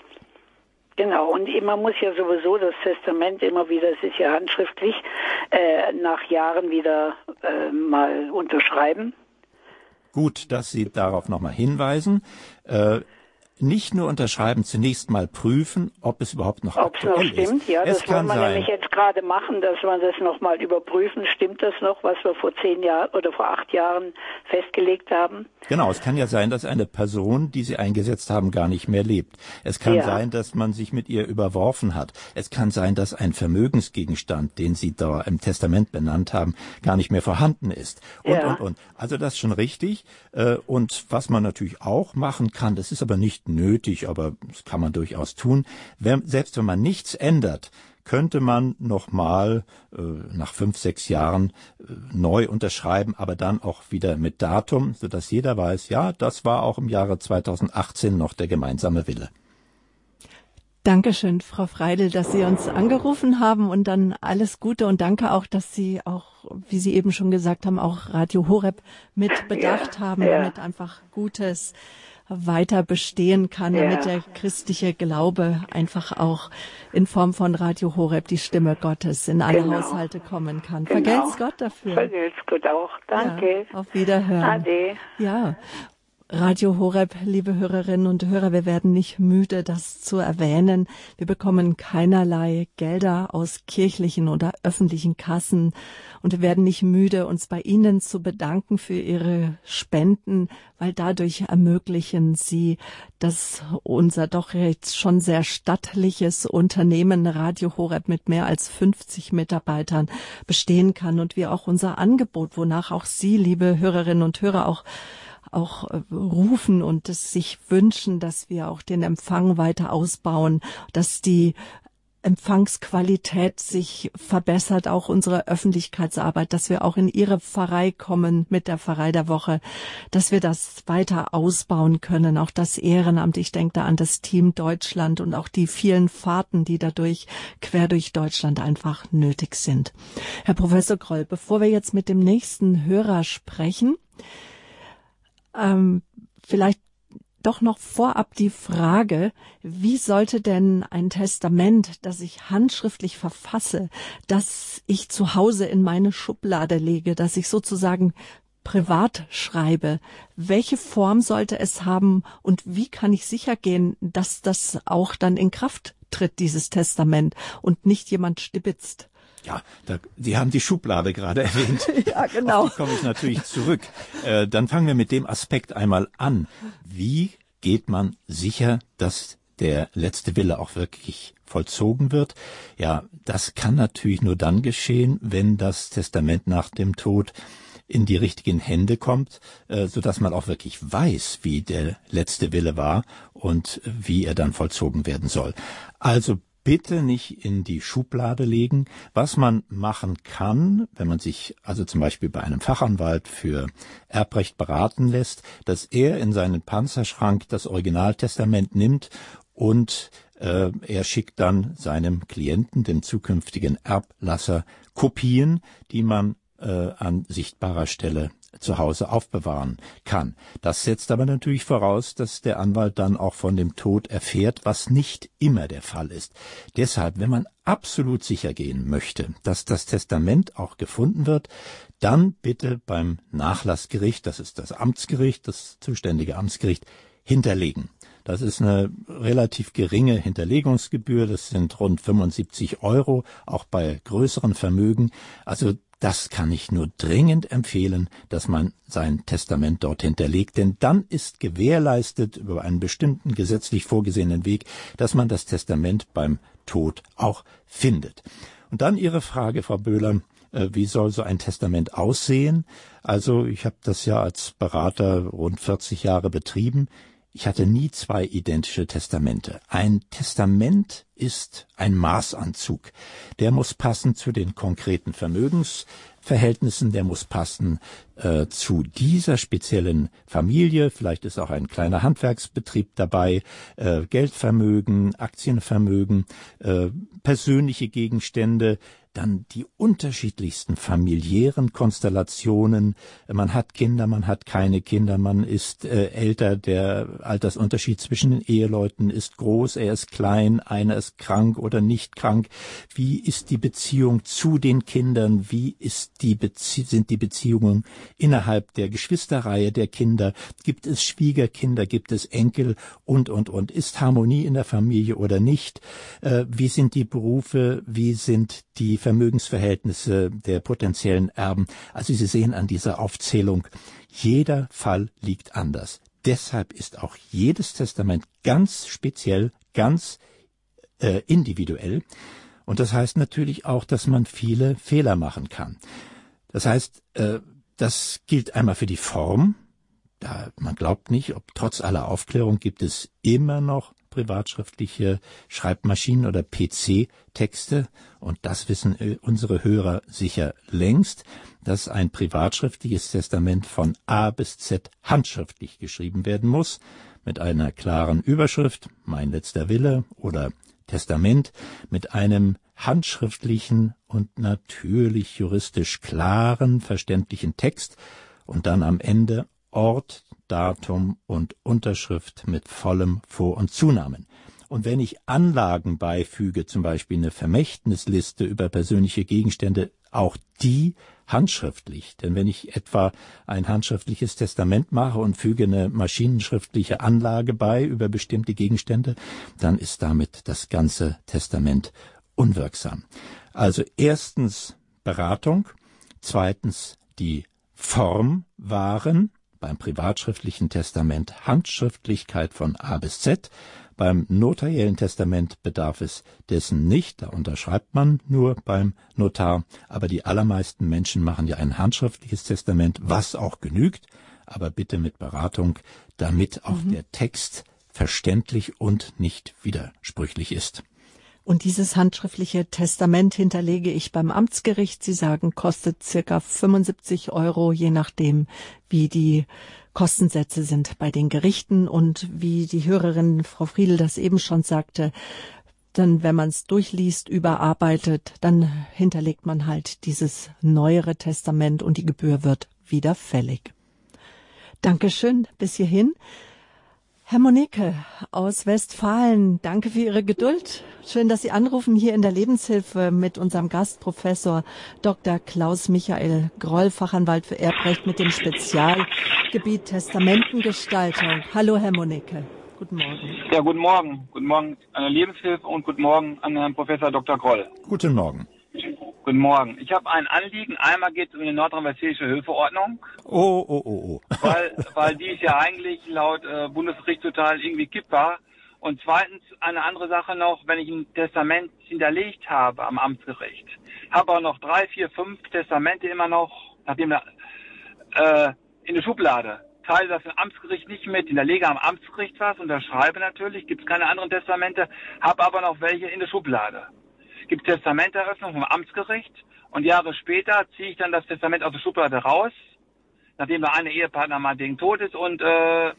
genau. Und man muss ja sowieso das Testament immer wieder, es ist ja handschriftlich, äh, nach Jahren wieder äh, mal unterschreiben. Gut, dass Sie darauf nochmal hinweisen. Äh, Nicht nur unterschreiben, zunächst mal prüfen, ob es überhaupt noch Ob's aktuell noch stimmt. ist. Ja, es das kann wollen wir sein, nämlich jetzt gerade machen, dass wir das nochmal überprüfen. Stimmt das noch, was wir vor zehn Jahren oder vor acht Jahren festgelegt haben? Genau, es kann ja sein, dass eine Person, die Sie eingesetzt haben, gar nicht mehr lebt. Es kann ja. sein, dass man sich mit ihr überworfen hat. Es kann sein, dass ein Vermögensgegenstand, den Sie da im Testament benannt haben, gar nicht mehr vorhanden ist. Und, ja. und, und. Also das ist schon richtig. Und was man natürlich auch machen kann, das ist aber nicht nötig, aber das kann man durchaus tun. Wenn, selbst wenn man nichts ändert, könnte man nochmal äh, nach fünf, sechs Jahren äh, neu unterschreiben, aber dann auch wieder mit Datum, sodass jeder weiß, ja, das war auch im Jahre zweitausendachtzehn noch der gemeinsame Wille. Dankeschön, Frau Freidel, dass Sie uns angerufen haben und dann alles Gute und danke auch, dass Sie auch, wie Sie eben schon gesagt haben, auch Radio Horeb mit bedacht ja, haben, ja. damit einfach Gutes weiter bestehen kann, ja. damit der christliche Glaube einfach auch in Form von Radio Horeb, die Stimme Gottes, in alle genau. Haushalte kommen kann. Genau. Vergelt's Gott dafür. Vergelt's Gott auch. Danke. Ja, auf Wiederhören. Ade. Ja. Radio Horeb, liebe Hörerinnen und Hörer, wir werden nicht müde, das zu erwähnen. Wir bekommen keinerlei Gelder aus kirchlichen oder öffentlichen Kassen und wir werden nicht müde, uns bei Ihnen zu bedanken für Ihre Spenden, weil dadurch ermöglichen Sie, dass unser doch jetzt schon sehr stattliches Unternehmen Radio Horeb mit mehr als fünfzig Mitarbeitern bestehen kann und wir auch unser Angebot, wonach auch Sie, liebe Hörerinnen und Hörer, auch auch rufen und es sich wünschen, dass wir auch den Empfang weiter ausbauen, dass die Empfangsqualität sich verbessert, auch unsere Öffentlichkeitsarbeit, dass wir auch in Ihre Pfarrei kommen mit der Pfarrei der Woche, dass wir das weiter ausbauen können, auch das Ehrenamt. Ich denke da an das Team Deutschland und auch die vielen Fahrten, die dadurch quer durch Deutschland einfach nötig sind. Herr Professor Groll, bevor wir jetzt mit dem nächsten Hörer sprechen, Ähm, vielleicht doch noch vorab die Frage, wie sollte denn ein Testament, das ich handschriftlich verfasse, das ich zu Hause in meine Schublade lege, das ich sozusagen privat schreibe, welche Form sollte es haben und wie kann ich sicher gehen, dass das auch dann in Kraft tritt, dieses Testament, und nicht jemand stibitzt? Ja, da, Sie haben die Schublade gerade erwähnt. Ja, genau. Auf die komme ich natürlich zurück. Äh, dann fangen wir mit dem Aspekt einmal an. Wie geht man sicher, dass der letzte Wille auch wirklich vollzogen wird? Ja, das kann natürlich nur dann geschehen, wenn das Testament nach dem Tod in die richtigen Hände kommt, äh, sodass man auch wirklich weiß, wie der letzte Wille war und wie er dann vollzogen werden soll. Also bitte nicht in die Schublade legen. Was man machen kann, wenn man sich also zum Beispiel bei einem Fachanwalt für Erbrecht beraten lässt, dass er in seinen Panzerschrank das Originaltestament nimmt und äh, er schickt dann seinem Klienten, dem zukünftigen Erblasser, Kopien, die man äh, an sichtbarer Stelle zu Hause aufbewahren kann. Das setzt aber natürlich voraus, dass der Anwalt dann auch von dem Tod erfährt, was nicht immer der Fall ist. Deshalb, wenn man absolut sicher gehen möchte, dass das Testament auch gefunden wird, dann bitte beim Nachlassgericht, das ist das Amtsgericht, das zuständige Amtsgericht, hinterlegen. Das ist eine relativ geringe Hinterlegungsgebühr, das sind rund fünfundsiebzig Euro, auch bei größeren Vermögen. Also das kann ich nur dringend empfehlen, dass man sein Testament dort hinterlegt, denn dann ist gewährleistet über einen bestimmten gesetzlich vorgesehenen Weg, dass man das Testament beim Tod auch findet. Und dann Ihre Frage, Frau Böhler, äh, wie soll so ein Testament aussehen? Also ich habe das ja als Berater rund vierzig Jahre betrieben. Ich hatte nie zwei identische Testamente. Ein Testament ist ein Maßanzug. Der muss passen zu den konkreten Vermögensverhältnissen, der muss passen äh, zu dieser speziellen Familie. Vielleicht ist auch ein kleiner Handwerksbetrieb dabei, äh, Geldvermögen, Aktienvermögen, äh, persönliche Gegenstände, dann die unterschiedlichsten familiären Konstellationen. Man hat Kinder, man hat keine Kinder, man ist äh, älter, der Altersunterschied zwischen den Eheleuten ist groß, er ist klein, einer ist krank oder nicht krank. Wie ist die Beziehung zu den Kindern? Wie ist die Bezie- sind die Beziehungen innerhalb der Geschwisterreihe der Kinder? Gibt es Schwiegerkinder? Gibt es Enkel? Und, und, und. Ist Harmonie in der Familie oder nicht? Äh, wie sind die Berufe? Wie sind die Vermögensverhältnisse der potenziellen Erben? Also Sie sehen an dieser Aufzählung, jeder Fall liegt anders. Deshalb ist auch jedes Testament ganz speziell, ganz äh, individuell. Und das heißt natürlich auch, dass man viele Fehler machen kann. Das heißt, äh, das gilt einmal für die Form. Da man glaubt nicht, ob trotz aller Aufklärung gibt es immer noch privatschriftliche Schreibmaschinen oder P C-Texte. Und das wissen unsere Hörer sicher längst, dass ein privatschriftliches Testament von A bis Z handschriftlich geschrieben werden muss, mit einer klaren Überschrift, Mein letzter Wille oder Testament, mit einem handschriftlichen und natürlich juristisch klaren, verständlichen Text und dann am Ende Ort, Datum und Unterschrift mit vollem Vor- und Zunamen. Und wenn ich Anlagen beifüge, zum Beispiel eine Vermächtnisliste über persönliche Gegenstände, auch die handschriftlich. Denn wenn ich etwa ein handschriftliches Testament mache und füge eine maschinenschriftliche Anlage bei über bestimmte Gegenstände, dann ist damit das ganze Testament unwirksam. Also erstens Beratung, zweitens die Form wahren, beim privatschriftlichen Testament Handschriftlichkeit von A bis Z, beim notariellen Testament bedarf es dessen nicht, da unterschreibt man nur beim Notar, aber die allermeisten Menschen machen ja ein handschriftliches Testament, was auch genügt, aber bitte mit Beratung, damit auch mhm. der Text verständlich und nicht widersprüchlich ist. Und dieses handschriftliche Testament hinterlege ich beim Amtsgericht. Sie sagen, kostet circa fünfundsiebzig Euro, je nachdem, wie die Kostensätze sind bei den Gerichten. Und wie die Hörerin Frau Friedl das eben schon sagte, dann, wenn man es durchliest, überarbeitet, dann hinterlegt man halt dieses neuere Testament und die Gebühr wird wieder fällig. Dankeschön, bis hierhin. Herr Moneke aus Westfalen, danke für Ihre Geduld. Schön, dass Sie anrufen hier in der Lebenshilfe mit unserem Gast, Professor Doktor Klaus Michael Groll, Fachanwalt für Erbrecht mit dem Spezialgebiet Testamentengestaltung. Hallo, Herr Moneke. Guten Morgen. Ja, guten Morgen. Guten Morgen an der Lebenshilfe und guten Morgen an Herrn Professor Doktor Groll. Guten Morgen. Guten Morgen. Ich habe ein Anliegen. Einmal geht es um die nordrhein-westfälische Hilfeordnung. Oh, oh, oh, oh. weil, weil die ist ja eigentlich laut äh, Bundesgericht total irgendwie kippbar. Und zweitens eine andere Sache noch, wenn ich ein Testament hinterlegt habe am Amtsgericht, habe auch noch drei, vier, fünf Testamente immer noch, nachdem äh, in der Schublade. Teile das im Amtsgericht nicht mit, hinterlege am Amtsgericht was, unterschreibe natürlich, gibt es keine anderen Testamente, habe aber noch welche in der Schublade. Gibt Testamenteröffnung vom Amtsgericht und Jahre später ziehe ich dann das Testament aus der Schublade raus, nachdem der eine Ehepartner mal wegen tot ist und äh,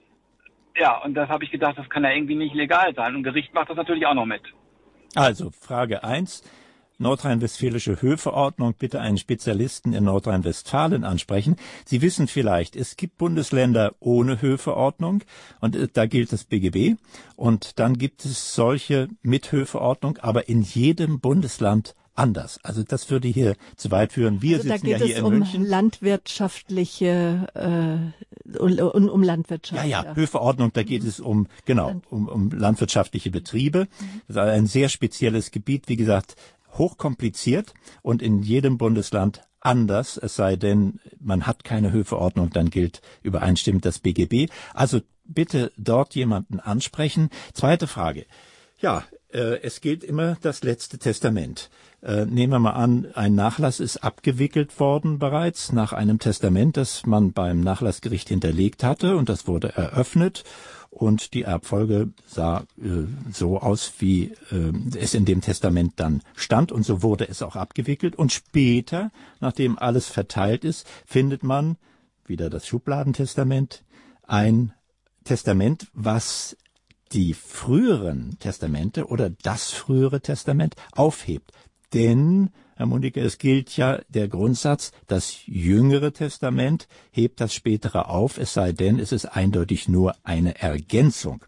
ja, und das habe ich gedacht, das kann ja irgendwie nicht legal sein und Gericht macht das natürlich auch noch mit. Also, Frage eins. Nordrhein-Westfälische Höfeordnung, bitte einen Spezialisten in Nordrhein-Westfalen ansprechen. Sie wissen vielleicht, es gibt Bundesländer ohne Höfeordnung und äh, da gilt das B G B und dann gibt es solche mit Höfeordnung, aber in jedem Bundesland anders. Also das würde hier zu weit führen. Wir also sitzen ja hier in um München. Da geht es um landwirtschaftliche, äh, um, um Landwirtschaft. Ja, ja, ja, Höfeordnung, da geht es um, genau, um, um landwirtschaftliche Betriebe. Das ist ein sehr spezielles Gebiet, wie gesagt, hochkompliziert und in jedem Bundesland anders, es sei denn, man hat keine Höfeordnung, dann gilt übereinstimmend das B G B. Also bitte dort jemanden ansprechen. Zweite Frage. Ja, äh, es gilt immer das letzte Testament. Äh, nehmen wir mal an, ein Nachlass ist abgewickelt worden bereits nach einem Testament, das man beim Nachlassgericht hinterlegt hatte und das wurde eröffnet. Und die Erbfolge sah äh, so aus, wie äh, es in dem Testament dann stand. Und so wurde es auch abgewickelt. Und später, nachdem alles verteilt ist, findet man, wieder das Schubladentestament, ein Testament, was die früheren Testamente oder das frühere Testament aufhebt. Denn, Herr Moneke, es gilt ja der Grundsatz, das jüngere Testament hebt das spätere auf, es sei denn, es ist eindeutig nur eine Ergänzung.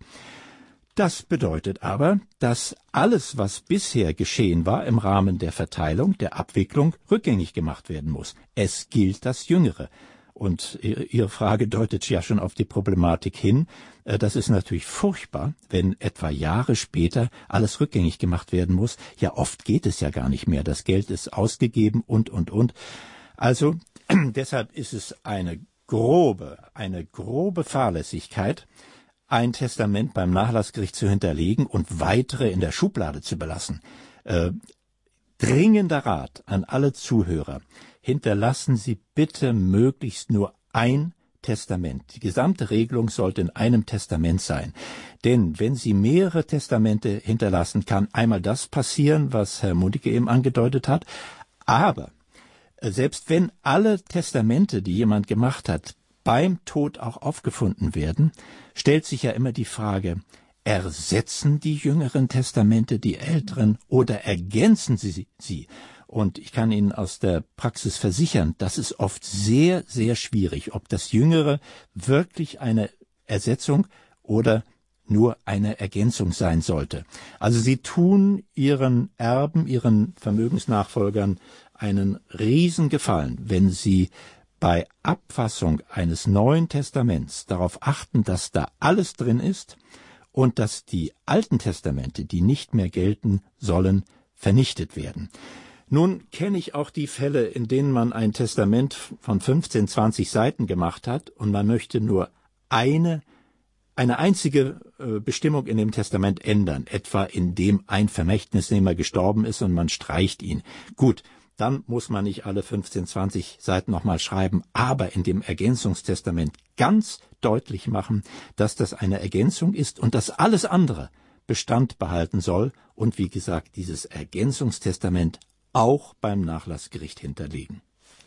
Das bedeutet aber, dass alles, was bisher geschehen war im Rahmen der Verteilung, der Abwicklung, rückgängig gemacht werden muss. Es gilt das Jüngere. Und Ihre Frage deutet ja schon auf die Problematik hin. Das ist natürlich furchtbar, wenn etwa Jahre später alles rückgängig gemacht werden muss. Ja, oft geht es ja gar nicht mehr. Das Geld ist ausgegeben und, und, und. Also deshalb ist es eine grobe, eine grobe Fahrlässigkeit, ein Testament beim Nachlassgericht zu hinterlegen und weitere in der Schublade zu belassen. Äh, dringender Rat an alle Zuhörer. Hinterlassen Sie bitte möglichst nur ein Testament. Die gesamte Regelung sollte in einem Testament sein. Denn wenn Sie mehrere Testamente hinterlassen, kann einmal das passieren, was Herr Moneke eben angedeutet hat. Aber selbst wenn alle Testamente, die jemand gemacht hat, beim Tod auch aufgefunden werden, stellt sich ja immer die Frage, ersetzen die jüngeren Testamente die älteren oder ergänzen sie sie? Und ich kann Ihnen aus der Praxis versichern, das ist oft sehr, sehr schwierig, ob das Jüngere wirklich eine Ersetzung oder nur eine Ergänzung sein sollte. Also sie tun ihren Erben, ihren Vermögensnachfolgern einen Riesengefallen, wenn sie bei Abfassung eines Neuen Testaments darauf achten, dass da alles drin ist und dass die alten Testamente, die nicht mehr gelten sollen, vernichtet werden. Nun kenne ich auch die Fälle, in denen man ein Testament von fünfzehn, zwanzig Seiten gemacht hat und man möchte nur eine eine einzige äh, Bestimmung in dem Testament ändern, etwa indem ein Vermächtnisnehmer gestorben ist und man streicht ihn. Gut, dann muss man nicht alle fünfzehn, zwanzig Seiten nochmal schreiben, aber in dem Ergänzungstestament ganz deutlich machen, dass das eine Ergänzung ist und dass alles andere Bestand behalten soll und wie gesagt, dieses Ergänzungstestament auch beim Nachlassgericht hinterlegen.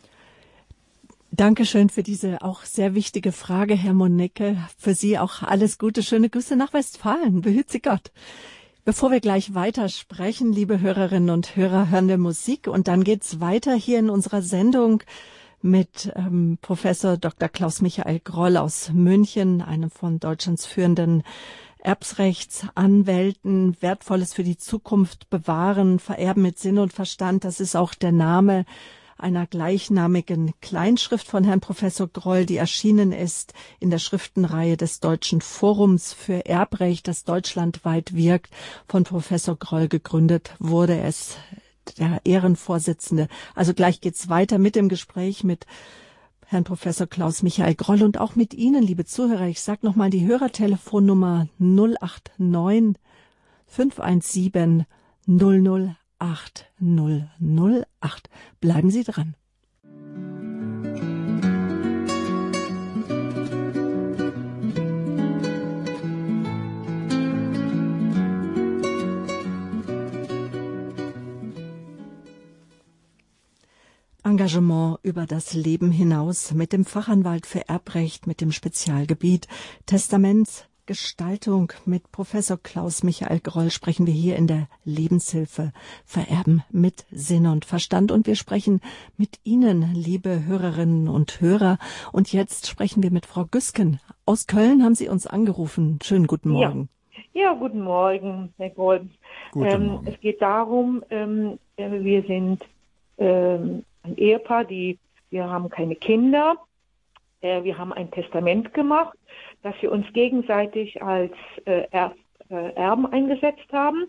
Dankeschön für diese auch sehr wichtige Frage, Herr Monecke. Für Sie auch alles Gute, schöne Grüße nach Westfalen. Behüt Sie Gott. Bevor wir gleich weiter sprechen, liebe Hörerinnen und Hörer, hören wir Musik und dann geht's weiter hier in unserer Sendung mit ähm, Professor Doktor Klaus-Michael Groll aus München, einem von Deutschlands führenden Erbrechtsanwälten. Wertvolles für die Zukunft bewahren, vererben mit Sinn und Verstand. Das ist auch der Name einer gleichnamigen Kleinschrift von Herrn Professor Groll, die erschienen ist in der Schriftenreihe des Deutschen Forums für Erbrecht, das deutschlandweit wirkt. Von Professor Groll gegründet wurde es der Ehrenvorsitzende. Also gleich geht's weiter mit dem Gespräch mit Herrn Professor Klaus-Michael Groll und auch mit Ihnen, liebe Zuhörer. Ich sage nochmal die Hörertelefonnummer null acht neun fünf eins sieben null null acht null null acht. Bleiben Sie dran. Engagement über das Leben hinaus mit dem Fachanwalt für Erbrecht, mit dem Spezialgebiet Testamentsgestaltung. Mit Professor Klaus-Michael Groll sprechen wir hier in der Lebenshilfe Vererben mit Sinn und Verstand. Und wir sprechen mit Ihnen, liebe Hörerinnen und Hörer. Und jetzt sprechen wir mit Frau Güsken. Aus Köln haben Sie uns angerufen. Schönen guten Morgen. Ja, ja, guten Morgen, Herr Groll. Guten ähm, Morgen. Es geht darum, ähm, wir sind ähm, ein Ehepaar, die, wir haben keine Kinder. Äh, wir haben ein Testament gemacht, dass wir uns gegenseitig als äh, er, äh, Erben eingesetzt haben.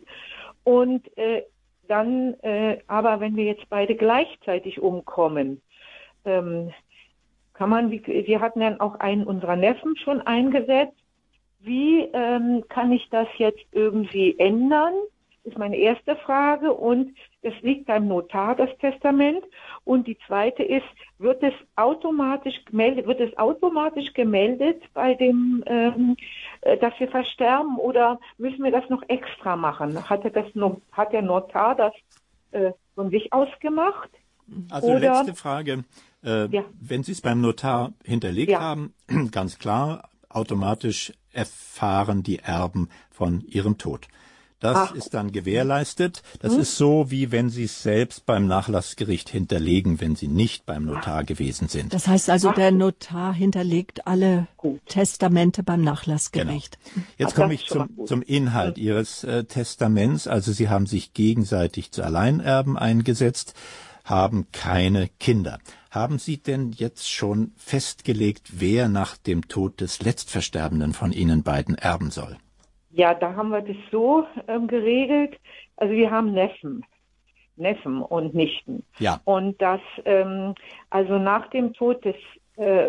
Und äh, dann, äh, aber wenn wir jetzt beide gleichzeitig umkommen, ähm, kann man, wir hatten dann auch einen unserer Neffen schon eingesetzt. Wie ähm, kann ich das jetzt irgendwie ändern? Ist meine erste Frage. Und es liegt beim Notar, das Testament. Und die zweite ist, wird es automatisch gemeldet, wird es automatisch gemeldet bei dem, ähm, äh, dass wir versterben, oder müssen wir das noch extra machen? Hat, er das noch, hat der Notar das äh, von sich aus gemacht? Also oder, letzte Frage. Äh, ja. Wenn Sie es beim Notar hinterlegt Ja. haben, ganz klar, automatisch erfahren die Erben von ihrem Tod. Das Ach. ist dann gewährleistet. Das Hm. ist so, wie wenn Sie es selbst beim Nachlassgericht hinterlegen, wenn Sie nicht beim Notar gewesen sind. Das heißt also, Ach. der Notar hinterlegt alle Gut. Testamente beim Nachlassgericht. Jetzt Ach, komme das ich ist schon mal zum, gut. zum Inhalt Ihres äh, Testaments. Also Sie haben sich gegenseitig zu Alleinerben eingesetzt, haben keine Kinder. Haben Sie denn jetzt schon festgelegt, wer nach dem Tod des Letztversterbenden von Ihnen beiden erben soll? Ja, da haben wir das so ähm, geregelt. Also wir haben Neffen, Neffen und Nichten. Ja. Und das, ähm, also nach dem Tod des äh,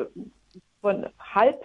von halb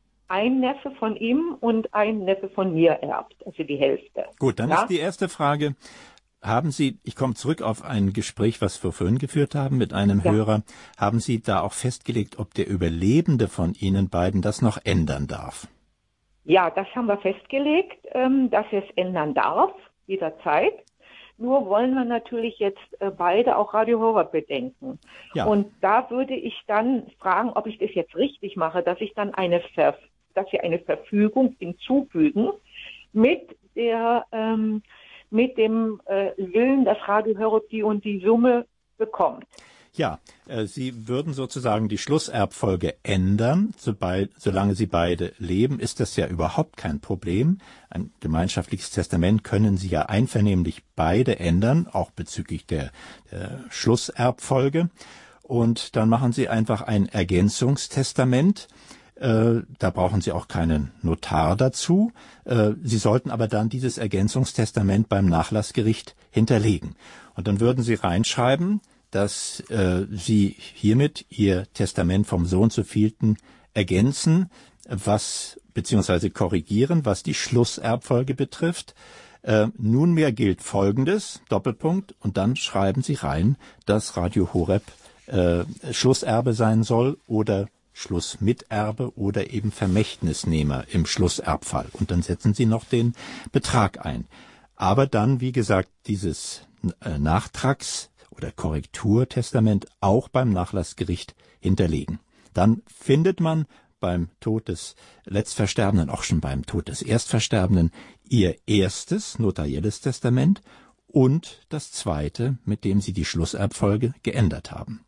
ein Neffe von ihm und ein Neffe von mir erbt, also die Hälfte. Gut, dann Ja? ist die erste Frage, haben Sie, ich komme zurück auf ein Gespräch, was wir vorhin geführt haben mit einem Ja. Hörer, haben Sie da auch festgelegt, ob der Überlebende von Ihnen beiden das noch ändern darf? Ja, das haben wir festgelegt, ähm, dass er es ändern darf, jederzeit. Nur wollen wir natürlich jetzt äh, beide auch Radio Horeb bedenken. Ja. Und da würde ich dann fragen, ob ich das jetzt richtig mache, dass ich dann eine Ver dass wir eine Verfügung hinzufügen mit der ähm, mit dem äh, Willen, dass Radio Horeb die und die Summe bekommt. Ja, äh, Sie würden sozusagen die Schlusserbfolge ändern, sobald, solange Sie beide leben, ist das ja überhaupt kein Problem. Ein gemeinschaftliches Testament können Sie ja einvernehmlich beide ändern, auch bezüglich der, der Schlusserbfolge. Und dann machen Sie einfach ein Ergänzungstestament. Äh, da brauchen Sie auch keinen Notar dazu. Äh, Sie sollten aber dann dieses Ergänzungstestament beim Nachlassgericht hinterlegen. Und dann würden Sie reinschreiben, dass äh, Sie hiermit Ihr Testament vom so und so vielten ergänzen, was beziehungsweise korrigieren, was die Schlusserbfolge betrifft. Äh, nunmehr gilt Folgendes, Doppelpunkt, und dann schreiben Sie rein, dass Radio Horeb äh, Schlusserbe sein soll oder Schlussmiterbe oder eben Vermächtnisnehmer im Schlusserbfall. Und dann setzen Sie noch den Betrag ein. Aber dann, wie gesagt, dieses äh, Nachtrags- oder Korrekturtestament auch beim Nachlassgericht hinterlegen. Dann findet man beim Tod des Letztversterbenden, auch schon beim Tod des Erstversterbenden, ihr erstes notarielles Testament und das zweite, mit dem sie die Schlusserbfolge geändert haben.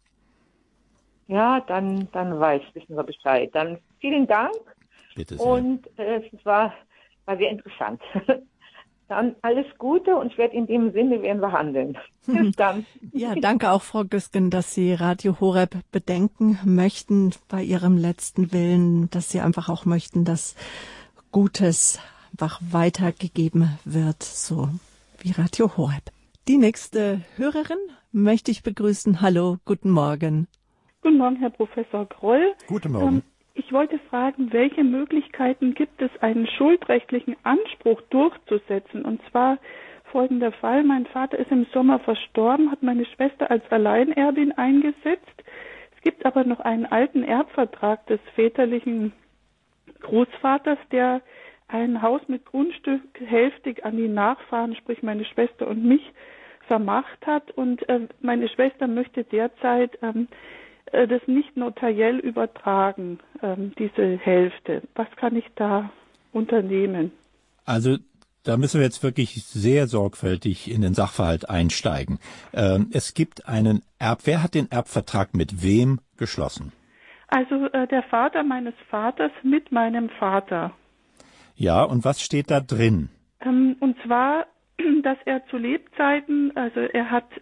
Ja, dann, dann weiß, wissen wir Bescheid. Dann vielen Dank. Bitte sehr. Und äh, es war, war sehr interessant. Dann alles Gute und ich werde in dem Sinne werden wir handeln. Bis dann. Ja, danke auch, Frau Güsken, dass Sie Radio Horeb bedenken möchten bei Ihrem letzten Willen, dass Sie einfach auch möchten, dass Gutes einfach weitergegeben wird, so wie Radio Horeb. Die nächste Hörerin möchte ich begrüßen. Hallo, guten Morgen. Guten Morgen, Herr Professor Groll. Guten Morgen. Ähm, Ich wollte fragen, welche Möglichkeiten gibt es, einen schuldrechtlichen Anspruch durchzusetzen? Und zwar folgender Fall. Mein Vater ist im Sommer verstorben, hat meine Schwester als Alleinerbin eingesetzt. Es gibt aber noch einen alten Erbvertrag des väterlichen Großvaters, der ein Haus mit Grundstück hälftig an die Nachfahren, sprich meine Schwester und mich, vermacht hat. Und äh, meine Schwester möchte derzeit ähm, das nicht notariell übertragen, ähm, diese Hälfte. Was kann ich da unternehmen? Also da müssen wir jetzt wirklich sehr sorgfältig in den Sachverhalt einsteigen. Ähm, es gibt einen Erb. Wer hat den Erbvertrag mit wem geschlossen? Also äh, der Vater meines Vaters mit meinem Vater. Ja, und was steht da drin? Ähm, und zwar, dass er zu Lebzeiten, also er hat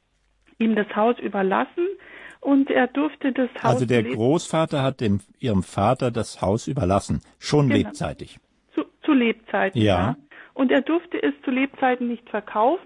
ihm das Haus überlassen, und er durfte das Haus... Also der Großvater hat dem, ihrem Vater das Haus überlassen, schon genau. lebzeitig. Zu, zu Lebzeiten, ja. ja. Und er durfte es zu Lebzeiten nicht verkaufen.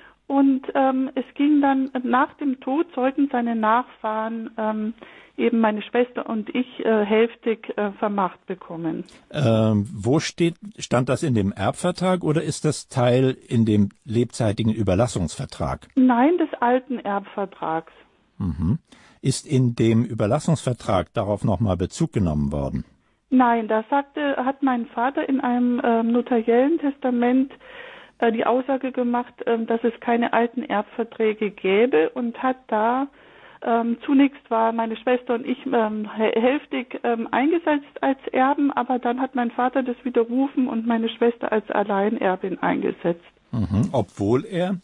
Und ähm, es ging dann, nach dem Tod sollten seine Nachfahren, ähm, eben meine Schwester und ich, äh, hälftig äh, vermacht bekommen. Ähm, wo steht, stand das in dem Erbvertrag oder ist das Teil in dem lebzeitigen Überlassungsvertrag? Nein, des alten Erbvertrags. Mhm. Ist in dem Überlassungsvertrag darauf nochmal Bezug genommen worden? Nein, da sagte, hat mein Vater in einem äh, notariellen Testament äh, die Aussage gemacht, äh, dass es keine alten Erbverträge gäbe und hat da ähm, zunächst war meine Schwester und ich ähm, hälftig ähm, eingesetzt als Erben, aber dann hat mein Vater das widerrufen und meine Schwester als Alleinerbin eingesetzt. Mhm. Obwohl er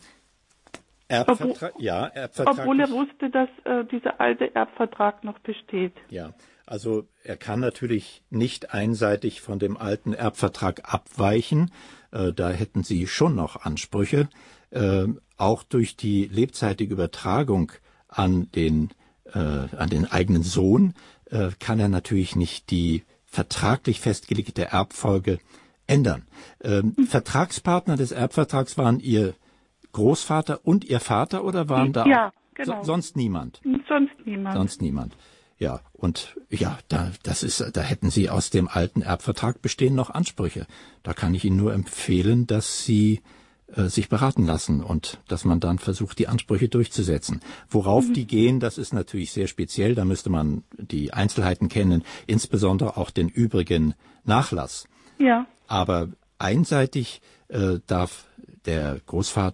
Erbvertrag, Obwohl, ja, Erbvertrag. Obwohl er wusste, dass äh, dieser alte Erbvertrag noch besteht. Ja, also er kann natürlich nicht einseitig von dem alten Erbvertrag abweichen. Äh, da hätten Sie schon noch Ansprüche. Äh, auch durch die lebzeitige Übertragung an den, äh, an den eigenen Sohn äh, kann er natürlich nicht die vertraglich festgelegte Erbfolge ändern. Ähm, mhm. Vertragspartner des Erbvertrags waren Ihr Großvater und Ihr Vater oder waren da ja, auch genau. so, sonst niemand? Sonst niemand. Sonst niemand. Ja, und ja, da das ist da hätten Sie aus dem alten Erbvertrag bestehen noch Ansprüche. Da kann ich Ihnen nur empfehlen, dass Sie äh, sich beraten lassen und dass man dann versucht, die Ansprüche durchzusetzen. Worauf mhm. die gehen, das ist natürlich sehr speziell, da müsste man die Einzelheiten kennen, insbesondere auch den übrigen Nachlass. Ja. Aber einseitig äh, darf der Großvater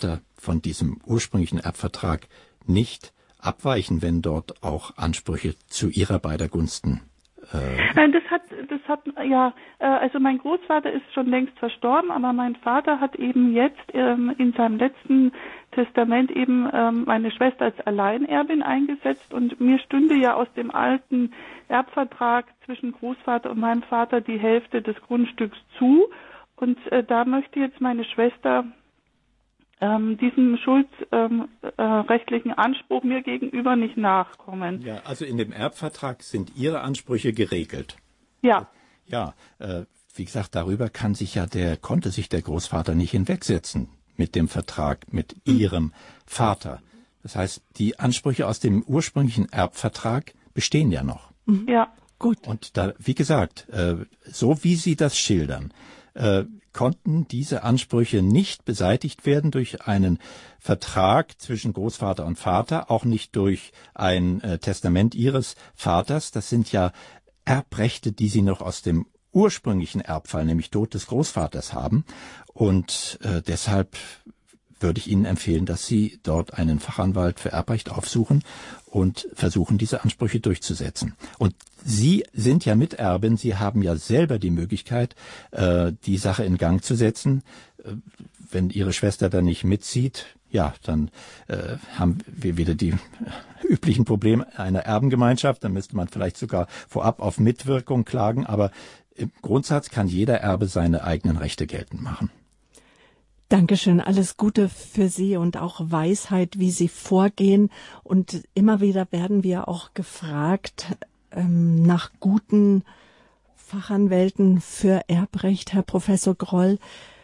von diesem ursprünglichen Erbvertrag nicht abweichen, wenn dort auch Ansprüche zu ihrer beider Gunsten Nein, das hat, das hat, ja, also mein Großvater ist schon längst verstorben, aber mein Vater hat eben jetzt ähm, in seinem letzten Testament eben ähm, meine Schwester als Alleinerbin eingesetzt und mir stünde ja aus dem alten Erbvertrag zwischen Großvater und meinem Vater die Hälfte des Grundstücks zu und äh, da möchte jetzt meine Schwester Ähm, diesem schuldrechtlichen ähm, äh, Anspruch mir gegenüber nicht nachkommen. Ja, also in dem Erbvertrag sind Ihre Ansprüche geregelt. Ja. Ja, äh, wie gesagt, darüber kann sich ja der, konnte sich der Großvater nicht hinwegsetzen mit dem Vertrag mit mhm. Ihrem Vater. Das heißt, die Ansprüche aus dem ursprünglichen Erbvertrag bestehen ja noch. Mhm. Ja. Gut. Und da, wie gesagt, äh, so wie Sie das schildern, äh, konnten diese Ansprüche nicht beseitigt werden durch einen Vertrag zwischen Großvater und Vater, auch nicht durch ein äh, Testament Ihres Vaters. Das sind ja Erbrechte, die Sie noch aus dem ursprünglichen Erbfall, nämlich Tod des Großvaters, haben. Und äh, deshalb würde ich Ihnen empfehlen, dass Sie dort einen Fachanwalt für Erbrecht aufsuchen und versuchen, diese Ansprüche durchzusetzen. Und Sie sind ja Miterbin, Sie haben ja selber die Möglichkeit, äh, die Sache in Gang zu setzen. Äh, wenn Ihre Schwester da nicht mitzieht, ja, dann äh, haben wir wieder die äh, üblichen Probleme einer Erbengemeinschaft. Dann müsste man vielleicht sogar vorab auf Mitwirkung klagen. Aber im Grundsatz kann jeder Erbe seine eigenen Rechte geltend machen. Dankeschön, alles Gute für Sie und auch Weisheit, wie Sie vorgehen. Und immer wieder werden wir auch gefragt ähm, nach guten Fachanwälten für Erbrecht, Herr Professor Groll.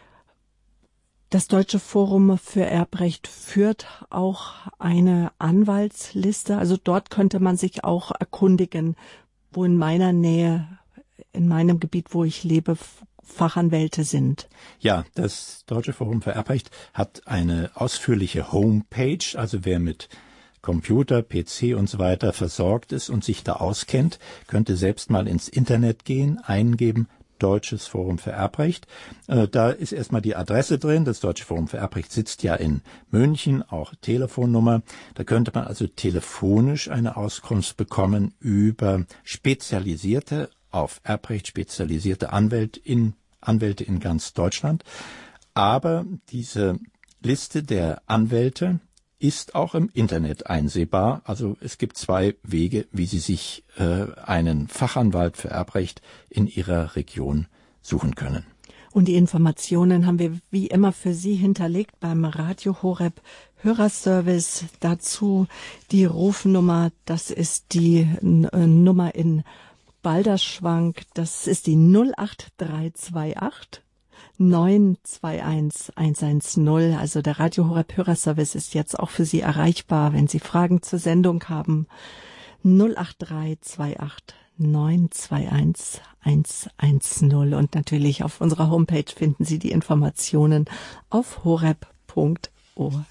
Das Deutsche Forum für Erbrecht führt auch eine Anwaltsliste. Also dort könnte man sich auch erkundigen, wo in meiner Nähe, in meinem Gebiet, wo ich lebe, Fachanwälte sind. Ja, das Deutsche Forum für Erbrecht hat eine ausführliche Homepage, also wer mit Computer, P C und so weiter versorgt ist und sich da auskennt, könnte selbst mal ins Internet gehen, eingeben, Deutsches Forum für Erbrecht. Äh, da ist erstmal die Adresse drin. Das Deutsche Forum für Erbrecht sitzt ja in München, auch Telefonnummer. Da könnte man also telefonisch eine Auskunft bekommen über spezialisierte, auf Erbrecht spezialisierte Anwälte in, Anwälte in ganz Deutschland. Aber diese Liste der Anwälte ist auch im Internet einsehbar. Also es gibt zwei Wege, wie Sie sich äh, einen Fachanwalt für Erbrecht in Ihrer Region suchen können. Und die Informationen haben wir wie immer für Sie hinterlegt beim Radio Horeb Hörerservice. Dazu die Rufnummer, das ist die N- äh, Nummer in Balderschwang, das ist die null acht drei zwei acht neun zwei eins eins eins null. Also der Radio Horeb Hörerservice ist jetzt auch für Sie erreichbar, wenn Sie Fragen zur Sendung haben. null acht drei zwei acht neun zwei eins eins eins null. Und natürlich auf unserer Homepage finden Sie die Informationen auf horeb punkt org.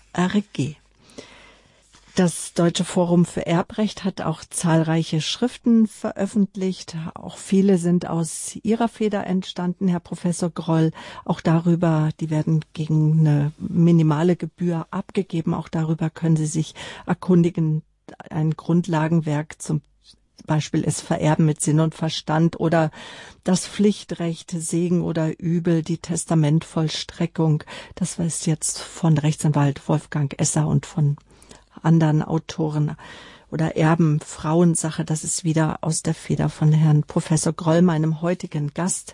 Das Deutsche Forum für Erbrecht hat auch zahlreiche Schriften veröffentlicht. Auch viele sind aus Ihrer Feder entstanden, Herr Professor Groll. Auch darüber, die werden gegen eine minimale Gebühr abgegeben. Auch darüber können Sie sich erkundigen. Ein Grundlagenwerk zum Beispiel ist Vererben mit Sinn und Verstand oder das Pflichtrecht, Segen oder Übel, die Testamentvollstreckung. Das ist jetzt von Rechtsanwalt Wolfgang Esser und von anderen Autoren oder Erben, Frauensache, das ist wieder aus der Feder von Herrn Professor Groll, meinem heutigen Gast,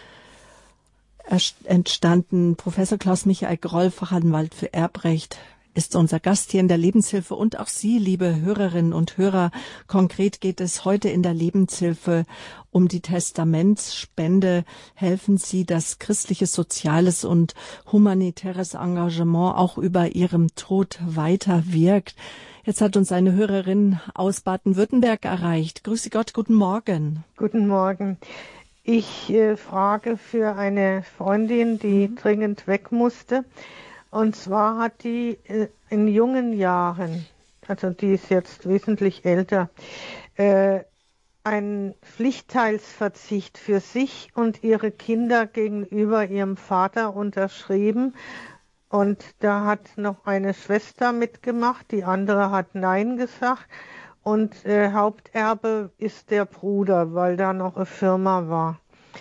entstanden. Professor Klaus Michael Groll, Fachanwalt für Erbrecht, ist unser Gast hier in der Lebenshilfe und auch Sie, liebe Hörerinnen und Hörer. Konkret geht es heute in der Lebenshilfe um die Testamentsspende. Helfen Sie, dass christliches, soziales und humanitäres Engagement auch über Ihrem Tod weiter wirkt. Jetzt hat uns eine Hörerin aus Baden-Württemberg erreicht. Grüße Gott, guten Morgen. Guten Morgen. Ich äh, frage für eine Freundin, die mhm. dringend weg musste. Und zwar hat die äh, in jungen Jahren, also die ist jetzt wesentlich älter, äh, einen Pflichtteilsverzicht für sich und ihre Kinder gegenüber ihrem Vater unterschrieben. Und da hat noch eine Schwester mitgemacht, die andere hat Nein gesagt. Und äh, Haupterbe ist der Bruder, weil da noch eine Firma war.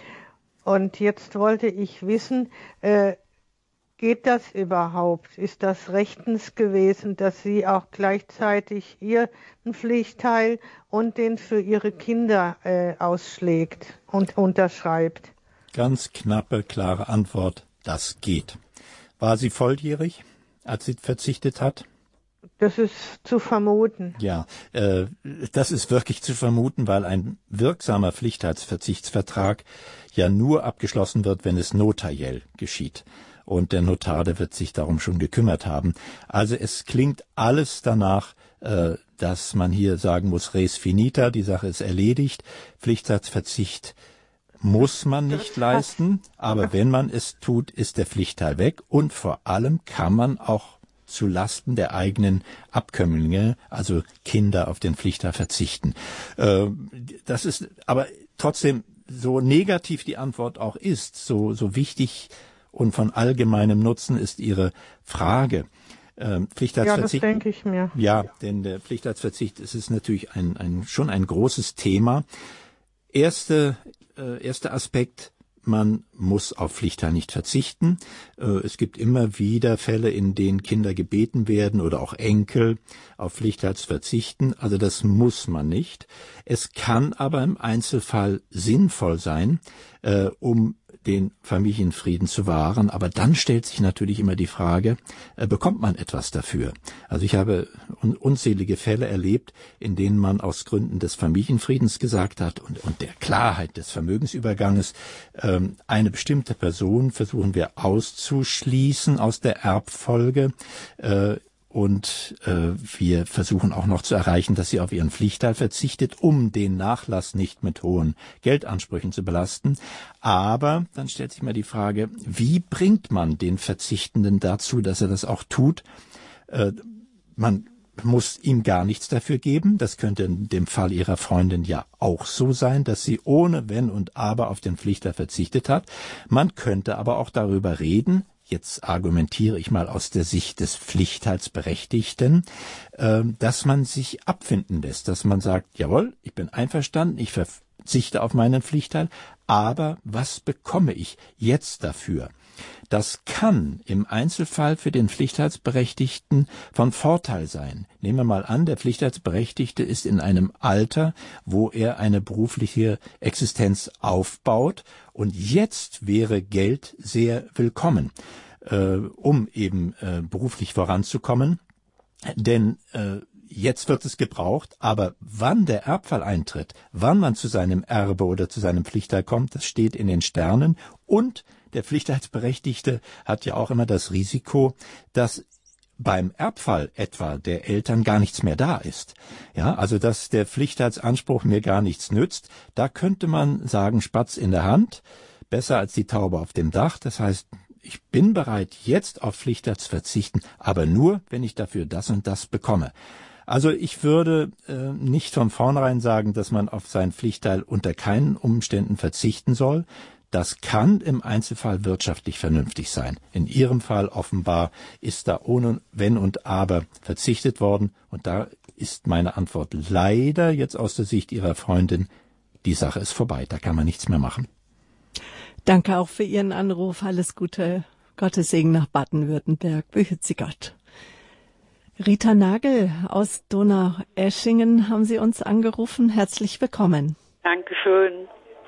Und jetzt wollte ich wissen, äh, geht das überhaupt? Ist das rechtens gewesen, dass sie auch gleichzeitig ihren Pflichtteil und den für ihre Kinder äh, ausschlägt und unterschreibt? Ganz knappe, klare Antwort, das geht. War sie volljährig, als sie verzichtet hat? Das ist zu vermuten. Ja, äh, das ist wirklich zu vermuten, weil ein wirksamer Pflichtteilsverzichtsvertrag ja nur abgeschlossen wird, wenn es notariell geschieht. Und der Notar, der wird sich darum schon gekümmert haben. Also es klingt alles danach, äh, dass man hier sagen muss, res finita, die Sache ist erledigt, Pflichtteilsverzicht muss man nicht leisten, aber wenn man es tut, ist der Pflichtteil weg und vor allem kann man auch zu Lasten der eigenen Abkömmlinge, also Kinder, auf den Pflichtteil verzichten. Äh, das ist aber trotzdem, so negativ die Antwort auch ist, so, so wichtig und von allgemeinem Nutzen ist Ihre Frage. Ähm, Pflichtteilsverzicht, ja, das denke ich mir. Ja, denn der Pflichtteilsverzicht, es ist natürlich ein, ein, schon ein großes Thema. Erste, äh, erster Aspekt, man muss auf Pflichtteil nicht verzichten. Äh, es gibt immer wieder Fälle, in denen Kinder gebeten werden oder auch Enkel auf Pflichtteil zu verzichten. Also das muss man nicht. Es kann aber im Einzelfall sinnvoll sein, äh, um den Familienfrieden zu wahren. Aber dann stellt sich natürlich immer die Frage, äh, bekommt man etwas dafür? Also ich habe un- unzählige Fälle erlebt, in denen man aus Gründen des Familienfriedens gesagt hat und, und der Klarheit des Vermögensüberganges, ähm, eine bestimmte Person versuchen wir auszuschließen aus der Erbfolge, äh, Und äh, wir versuchen auch noch zu erreichen, dass sie auf ihren Pflichtteil verzichtet, um den Nachlass nicht mit hohen Geldansprüchen zu belasten. Aber dann stellt sich mal die Frage, wie bringt man den Verzichtenden dazu, dass er das auch tut? Äh, man muss ihm gar nichts dafür geben. Das könnte in dem Fall Ihrer Freundin ja auch so sein, dass sie ohne Wenn und Aber auf den Pflichtteil verzichtet hat. Man könnte aber auch darüber reden, jetzt argumentiere ich mal aus der Sicht des Pflichtteilsberechtigten, äh, dass man sich abfinden lässt, dass man sagt, jawohl, ich bin einverstanden, ich verzichte auf meinen Pflichtteil, aber was bekomme ich jetzt dafür? Das kann im Einzelfall für den Pflichtteilsberechtigten von Vorteil sein. Nehmen wir mal an, der Pflichtteilsberechtigte ist in einem Alter, wo er eine berufliche Existenz aufbaut und jetzt wäre Geld sehr willkommen, äh, um eben äh, beruflich voranzukommen. Denn äh, jetzt wird es gebraucht, aber wann der Erbfall eintritt, wann man zu seinem Erbe oder zu seinem Pflichtteil kommt, das steht in den Sternen. Und der Pflichtteilsberechtigte hat ja auch immer das Risiko, dass beim Erbfall etwa der Eltern gar nichts mehr da ist. Ja, also dass der Pflichtteilsanspruch mir gar nichts nützt, da könnte man sagen, Spatz in der Hand, besser als die Taube auf dem Dach. Das heißt, ich bin bereit, jetzt auf Pflichtteil zu verzichten, aber nur, wenn ich dafür das und das bekomme. Also ich würde äh, nicht von vornherein sagen, dass man auf seinen Pflichtteil unter keinen Umständen verzichten soll. Das kann im Einzelfall wirtschaftlich vernünftig sein. In Ihrem Fall offenbar ist da ohne Wenn und Aber verzichtet worden. Und da ist meine Antwort leider jetzt aus der Sicht Ihrer Freundin, die Sache ist vorbei, da kann man nichts mehr machen. Danke auch für Ihren Anruf. Alles Gute. Gottes Segen nach Baden-Württemberg. Behüt Sie Gott. Rita Nagel aus Donaueschingen haben Sie uns angerufen. Herzlich willkommen. Dankeschön.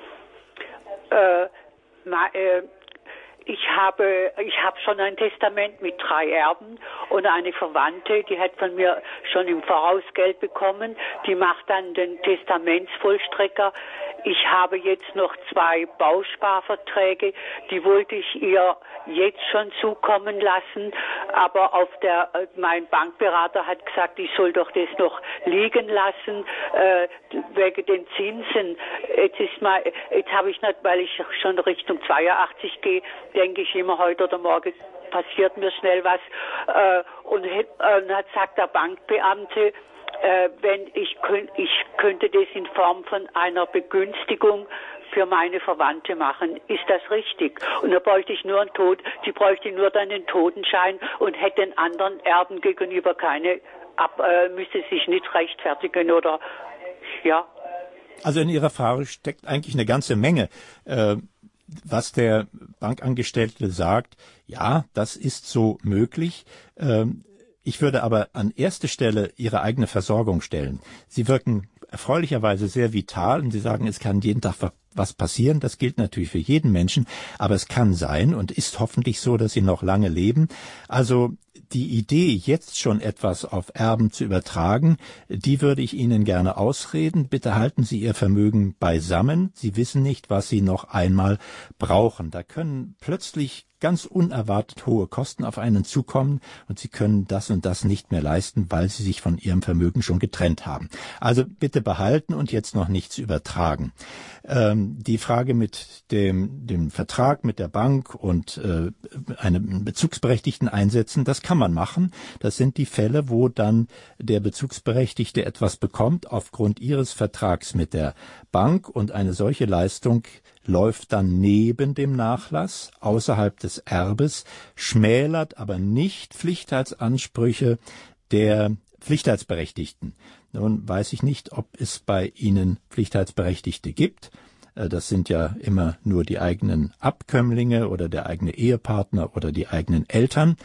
Äh, ma, äh, ich habe ich habe schon ein Testament mit drei Erben und eine Verwandte, die hat von mir schon im Voraus Geld bekommen. Die macht dann den Testamentsvollstrecker. Ich habe jetzt noch zwei Bausparverträge, die wollte ich ihr jetzt schon zukommen lassen, aber auf der mein Bankberater hat gesagt, ich soll doch das noch liegen lassen äh, wegen den Zinsen. Jetzt ist mal, jetzt habe ich nicht, weil ich schon Richtung zweiundachtzig gehe, denke ich immer, heute oder morgen passiert mir schnell was. Äh, und äh, hat sagt der Bankbeamte, Äh, wenn ich, könnt, ich könnte das in Form von einer Begünstigung für meine Verwandte machen. Ist das richtig? Und da bräuchte ich nur einen Tod, sie bräuchte nur dann den Totenschein und hätte den anderen Erben gegenüber keine, ab, äh, müsste sich nicht rechtfertigen oder, ja. Also in Ihrer Frage steckt eigentlich eine ganze Menge. Äh, was der Bankangestellte sagt, ja, das ist so möglich. Ähm, ich würde aber an erste Stelle Ihre eigene Versorgung stellen. Sie wirken erfreulicherweise sehr vital und Sie sagen, es kann jeden Tag was passieren. Das gilt natürlich für jeden Menschen, aber es kann sein und ist hoffentlich so, dass Sie noch lange leben. Also die Idee, jetzt schon etwas auf Erben zu übertragen, die würde ich Ihnen gerne ausreden. Bitte halten Sie Ihr Vermögen beisammen. Sie wissen nicht, was Sie noch einmal brauchen. Da können plötzlich ganz unerwartet hohe Kosten auf einen zukommen und Sie können das und das nicht mehr leisten, weil Sie sich von Ihrem Vermögen schon getrennt haben. Also bitte behalten und jetzt noch nichts übertragen. Ähm, die Frage mit dem, dem Vertrag mit der Bank und äh, einem Bezugsberechtigten einsetzen, das kann man machen. Das sind die Fälle, wo dann der Bezugsberechtigte etwas bekommt aufgrund Ihres Vertrags mit der Bank und eine solche Leistung läuft dann neben dem Nachlass, außerhalb des Erbes, schmälert aber nicht Pflichtheitsansprüche der Pflichtheitsberechtigten. Nun weiß ich nicht, ob es bei Ihnen Pflichtheitsberechtigte gibt. Das sind ja immer nur die eigenen Abkömmlinge oder der eigene Ehepartner oder die eigenen Eltern.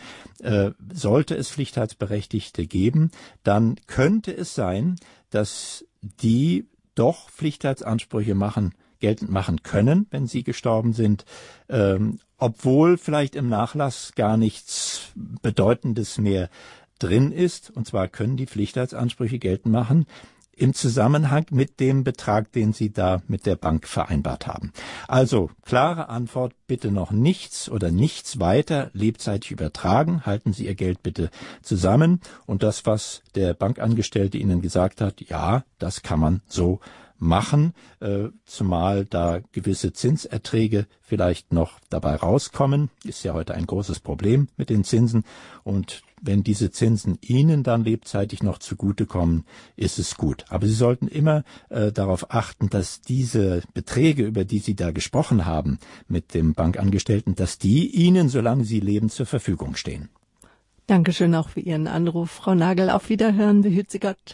Sollte es Pflichtheitsberechtigte geben, dann könnte es sein, dass die doch Pflichtheitsansprüche machen geltend machen können, wenn sie gestorben sind, ähm, obwohl vielleicht im Nachlass gar nichts Bedeutendes mehr drin ist. Und zwar können die Pflichtheitsansprüche geltend machen im Zusammenhang mit dem Betrag, den Sie da mit der Bank vereinbart haben. Also, klare Antwort, bitte noch nichts oder nichts weiter lebzeitig übertragen. Halten Sie Ihr Geld bitte zusammen. Und das, was der Bankangestellte Ihnen gesagt hat, ja, das kann man so machen, äh, zumal da gewisse Zinserträge vielleicht noch dabei rauskommen. Ist ja heute ein großes Problem mit den Zinsen. Und wenn diese Zinsen Ihnen dann lebzeitig noch zugutekommen, ist es gut. Aber Sie sollten immer äh, darauf achten, dass diese Beträge, über die Sie da gesprochen haben mit dem Bankangestellten, dass die Ihnen, solange Sie leben, zur Verfügung stehen. Dankeschön auch für Ihren Anruf. Frau Nagel, auf Wiederhören, behüte Sie Gott.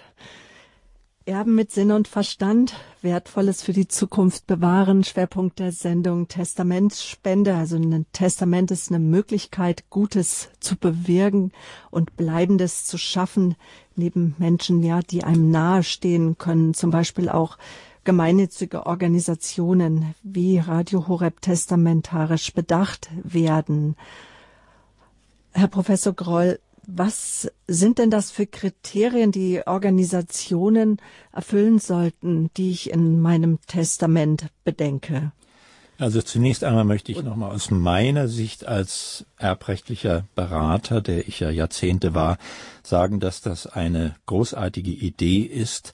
Erben mit Sinn und Verstand, Wertvolles für die Zukunft bewahren, Schwerpunkt der Sendung Testamentsspende. Also ein Testament ist eine Möglichkeit, Gutes zu bewirken und Bleibendes zu schaffen, neben Menschen, ja, die einem nahestehen können, zum Beispiel auch gemeinnützige Organisationen wie Radio Horeb testamentarisch bedacht werden. Herr Professor Groll, was sind denn das für Kriterien, die Organisationen erfüllen sollten, die ich in meinem Testament bedenke? Also zunächst einmal möchte ich nochmal aus meiner Sicht als erbrechtlicher Berater, der ich ja Jahrzehnte war, sagen, dass das eine großartige Idee ist,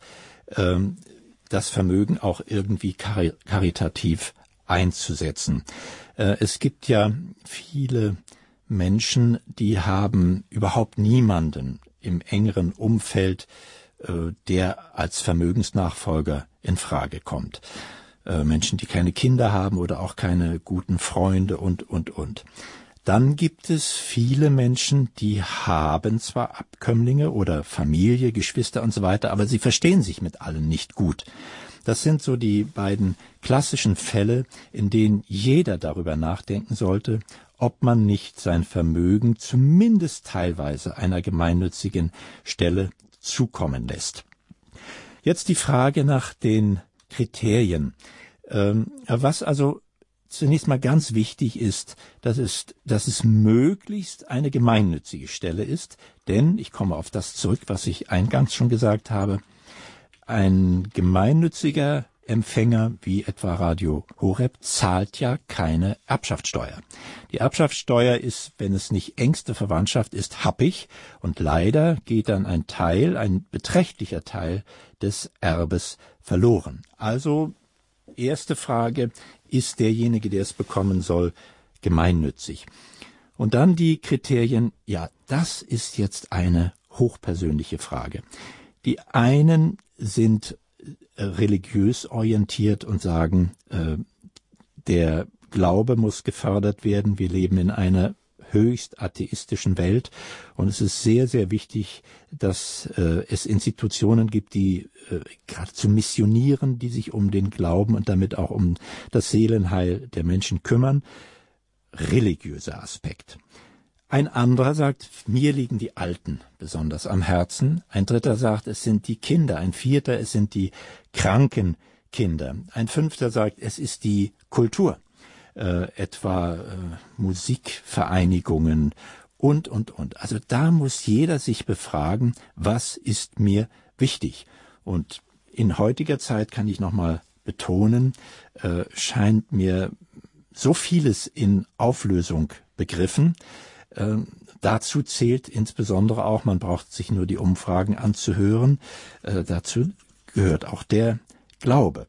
das Vermögen auch irgendwie karitativ einzusetzen. Es gibt ja viele Menschen, die haben überhaupt niemanden im engeren Umfeld, äh, der als Vermögensnachfolger in Frage kommt. Äh, Menschen, die keine Kinder haben oder auch keine guten Freunde und, und, und. Dann gibt es viele Menschen, die haben zwar Abkömmlinge oder Familie, Geschwister und so weiter, aber sie verstehen sich mit allen nicht gut. Das sind so die beiden klassischen Fälle, in denen jeder darüber nachdenken sollte, ob man nicht sein Vermögen zumindest teilweise einer gemeinnützigen Stelle zukommen lässt. Jetzt die Frage nach den Kriterien. Ähm, was also zunächst mal ganz wichtig ist, dass es, dass es möglichst eine gemeinnützige Stelle ist, denn, ich komme auf das zurück, was ich eingangs schon gesagt habe, ein gemeinnütziger Empfänger wie etwa Radio Horeb zahlt ja keine Erbschaftssteuer. Die Erbschaftssteuer ist, wenn es nicht engste Verwandtschaft ist, happig und leider geht dann ein Teil, ein beträchtlicher Teil des Erbes verloren. Also erste Frage, ist derjenige, der es bekommen soll, gemeinnützig? Und dann die Kriterien, ja, das ist jetzt eine hochpersönliche Frage. Die einen sind äh, religiös orientiert und sagen, äh, der Glaube muss gefördert werden. Wir leben in einer höchst atheistischen Welt und es ist sehr, sehr wichtig, dass äh, es Institutionen gibt, die äh, geradezu missionieren, die sich um den Glauben und damit auch um das Seelenheil der Menschen kümmern. Religiöser Aspekt. Ein anderer sagt, mir liegen die Alten besonders am Herzen. Ein dritter sagt, es sind die Kinder. Ein vierter, es sind die kranken Kinder. Ein fünfter sagt, es ist die Kultur. Äh, etwa äh, Musikvereinigungen und, und, und. Also da muss jeder sich befragen, was ist mir wichtig? Und in heutiger Zeit kann ich nochmal betonen, äh, scheint mir so vieles in Auflösung begriffen. Äh, dazu zählt insbesondere auch, man braucht sich nur die Umfragen anzuhören, äh, dazu gehört auch der Glaube.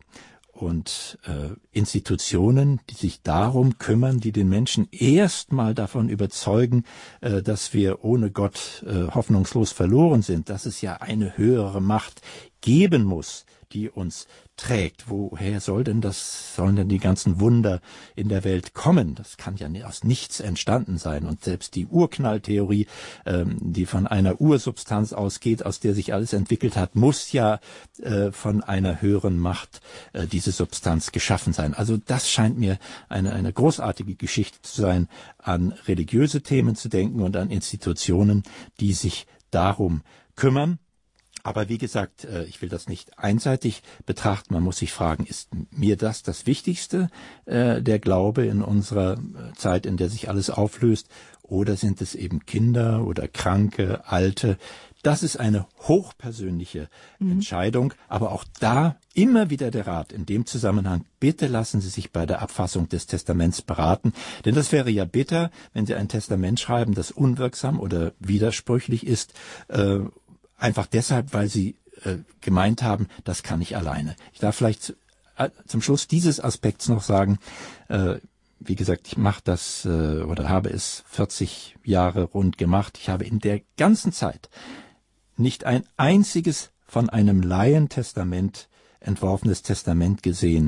Und äh, Institutionen, die sich darum kümmern, die den Menschen erstmal davon überzeugen, äh, dass wir ohne Gott äh, hoffnungslos verloren sind, dass es ja eine höhere Macht geben muss, die uns trägt. Woher soll denn das, sollen denn die ganzen Wunder in der Welt kommen? Das kann ja aus nichts entstanden sein. Und selbst die Urknalltheorie, ähm, die von einer Ursubstanz ausgeht, aus der sich alles entwickelt hat, muss ja äh, von einer höheren Macht äh, diese Substanz geschaffen sein. Also das scheint mir eine, eine großartige Geschichte zu sein, an religiöse Themen zu denken und an Institutionen, die sich darum kümmern. Aber wie gesagt, ich will das nicht einseitig betrachten. Man muss sich fragen, ist mir das das Wichtigste, der Glaube in unserer Zeit, in der sich alles auflöst? Oder sind es eben Kinder oder Kranke, Alte? Das ist eine hochpersönliche mhm. Entscheidung. Aber auch da immer wieder der Rat in dem Zusammenhang, bitte lassen Sie sich bei der Abfassung des Testaments beraten. Denn das wäre ja bitter, wenn Sie ein Testament schreiben, das unwirksam oder widersprüchlich ist, äh, einfach deshalb, weil Sie äh, gemeint haben, das kann ich alleine. Ich darf vielleicht äh, zum Schluss dieses Aspekts noch sagen, äh, wie gesagt, ich mache das äh, oder habe es vierzig Jahre rund gemacht. Ich habe in der ganzen Zeit nicht ein einziges von einem Laientestament entworfenes Testament gesehen,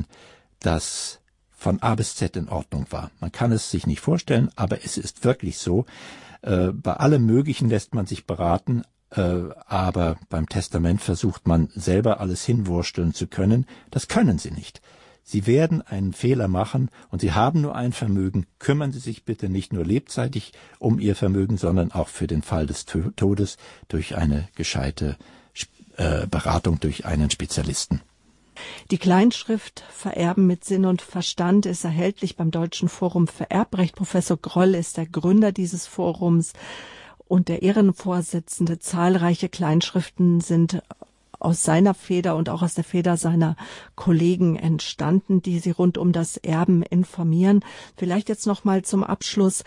das von A bis Z in Ordnung war. Man kann es sich nicht vorstellen, aber es ist wirklich so. Äh, bei allem Möglichen lässt man sich beraten, Äh, aber beim Testament versucht man selber alles hinwursteln zu können. Das können Sie nicht. Sie werden einen Fehler machen und Sie haben nur ein Vermögen. Kümmern Sie sich bitte nicht nur lebzeitig um Ihr Vermögen, sondern auch für den Fall des Todes durch eine gescheite äh, Beratung durch einen Spezialisten. Die Kleinschrift Vererben mit Sinn und Verstand ist erhältlich beim Deutschen Forum für Erbrecht. Professor Groll ist der Gründer dieses Forums und der Ehrenvorsitzende. Zahlreiche Kleinschriften sind aus seiner Feder und auch aus der Feder seiner Kollegen entstanden, die sie rund um das Erben informieren. Vielleicht jetzt noch mal zum Abschluss.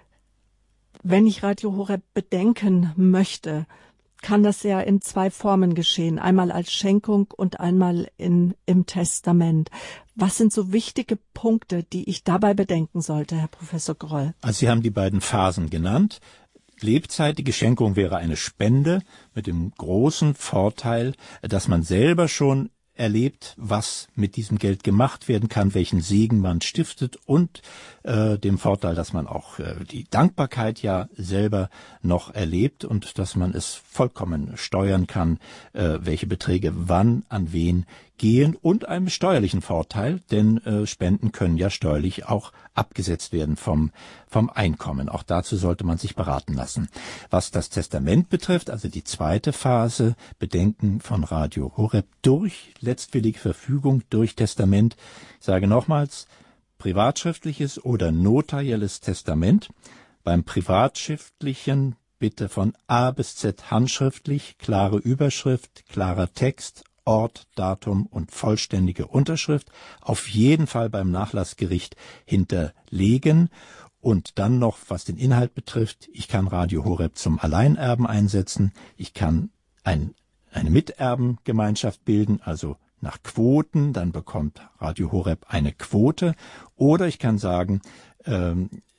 Wenn ich Radio Horeb bedenken möchte, kann das ja in zwei Formen geschehen. Einmal als Schenkung und einmal in, im Testament. Was sind so wichtige Punkte, die ich dabei bedenken sollte, Herr Professor Groll? Also Sie haben die beiden Phasen genannt. Lebzeitige Schenkung wäre eine Spende mit dem großen Vorteil, dass man selber schon erlebt, was mit diesem Geld gemacht werden kann, welchen Segen man stiftet und äh, dem Vorteil, dass man auch äh, die Dankbarkeit ja selber noch erlebt und dass man es vollkommen steuern kann, äh, welche Beträge wann an wen gehen und einem steuerlichen Vorteil, denn äh, Spenden können ja steuerlich auch abgesetzt werden vom vom Einkommen. Auch dazu sollte man sich beraten lassen. Was das Testament betrifft, also die zweite Phase, Bedenken von Radio Horeb durch letztwillige Verfügung, durch Testament. Ich sage nochmals, privatschriftliches oder notarielles Testament. Beim privatschriftlichen bitte von A bis Z handschriftlich, klare Überschrift, klarer Text, Ort, Datum und vollständige Unterschrift auf jeden Fall beim Nachlassgericht hinterlegen. Und dann noch, was den Inhalt betrifft, ich kann Radio Horeb zum Alleinerben einsetzen, ich kann ein, eine Miterbengemeinschaft bilden, also nach Quoten, dann bekommt Radio Horeb eine Quote. Oder ich kann sagen, ähm,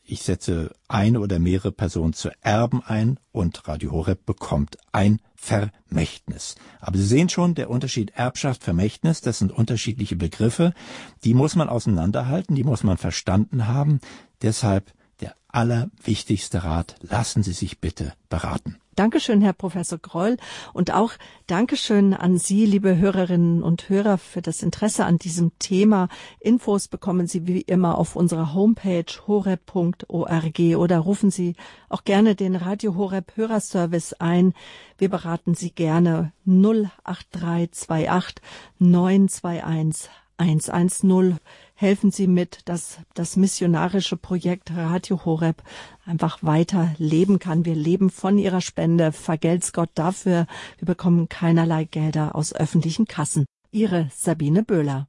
ich setze eine oder mehrere Personen zu Erben ein und Radio Horeb bekommt ein Vermächtnis. Aber Sie sehen schon, der Unterschied Erbschaft, Vermächtnis, das sind unterschiedliche Begriffe. Die muss man auseinanderhalten, die muss man verstanden haben. Deshalb der allerwichtigste Rat, lassen Sie sich bitte beraten. Dankeschön, Herr Professor Groll. Und auch Dankeschön an Sie, liebe Hörerinnen und Hörer, für das Interesse an diesem Thema. Infos bekommen Sie wie immer auf unserer Homepage horeb punkt org oder rufen Sie auch gerne den Radio Horeb Hörerservice ein. Wir beraten Sie gerne null acht drei zwei acht neun zwei eins eins eins null. Helfen Sie mit, dass das missionarische Projekt Radio Horeb einfach weiter leben kann. Wir leben von Ihrer Spende. Vergelt's Gott dafür. Wir bekommen keinerlei Gelder aus öffentlichen Kassen. Ihre Sabine Böhler.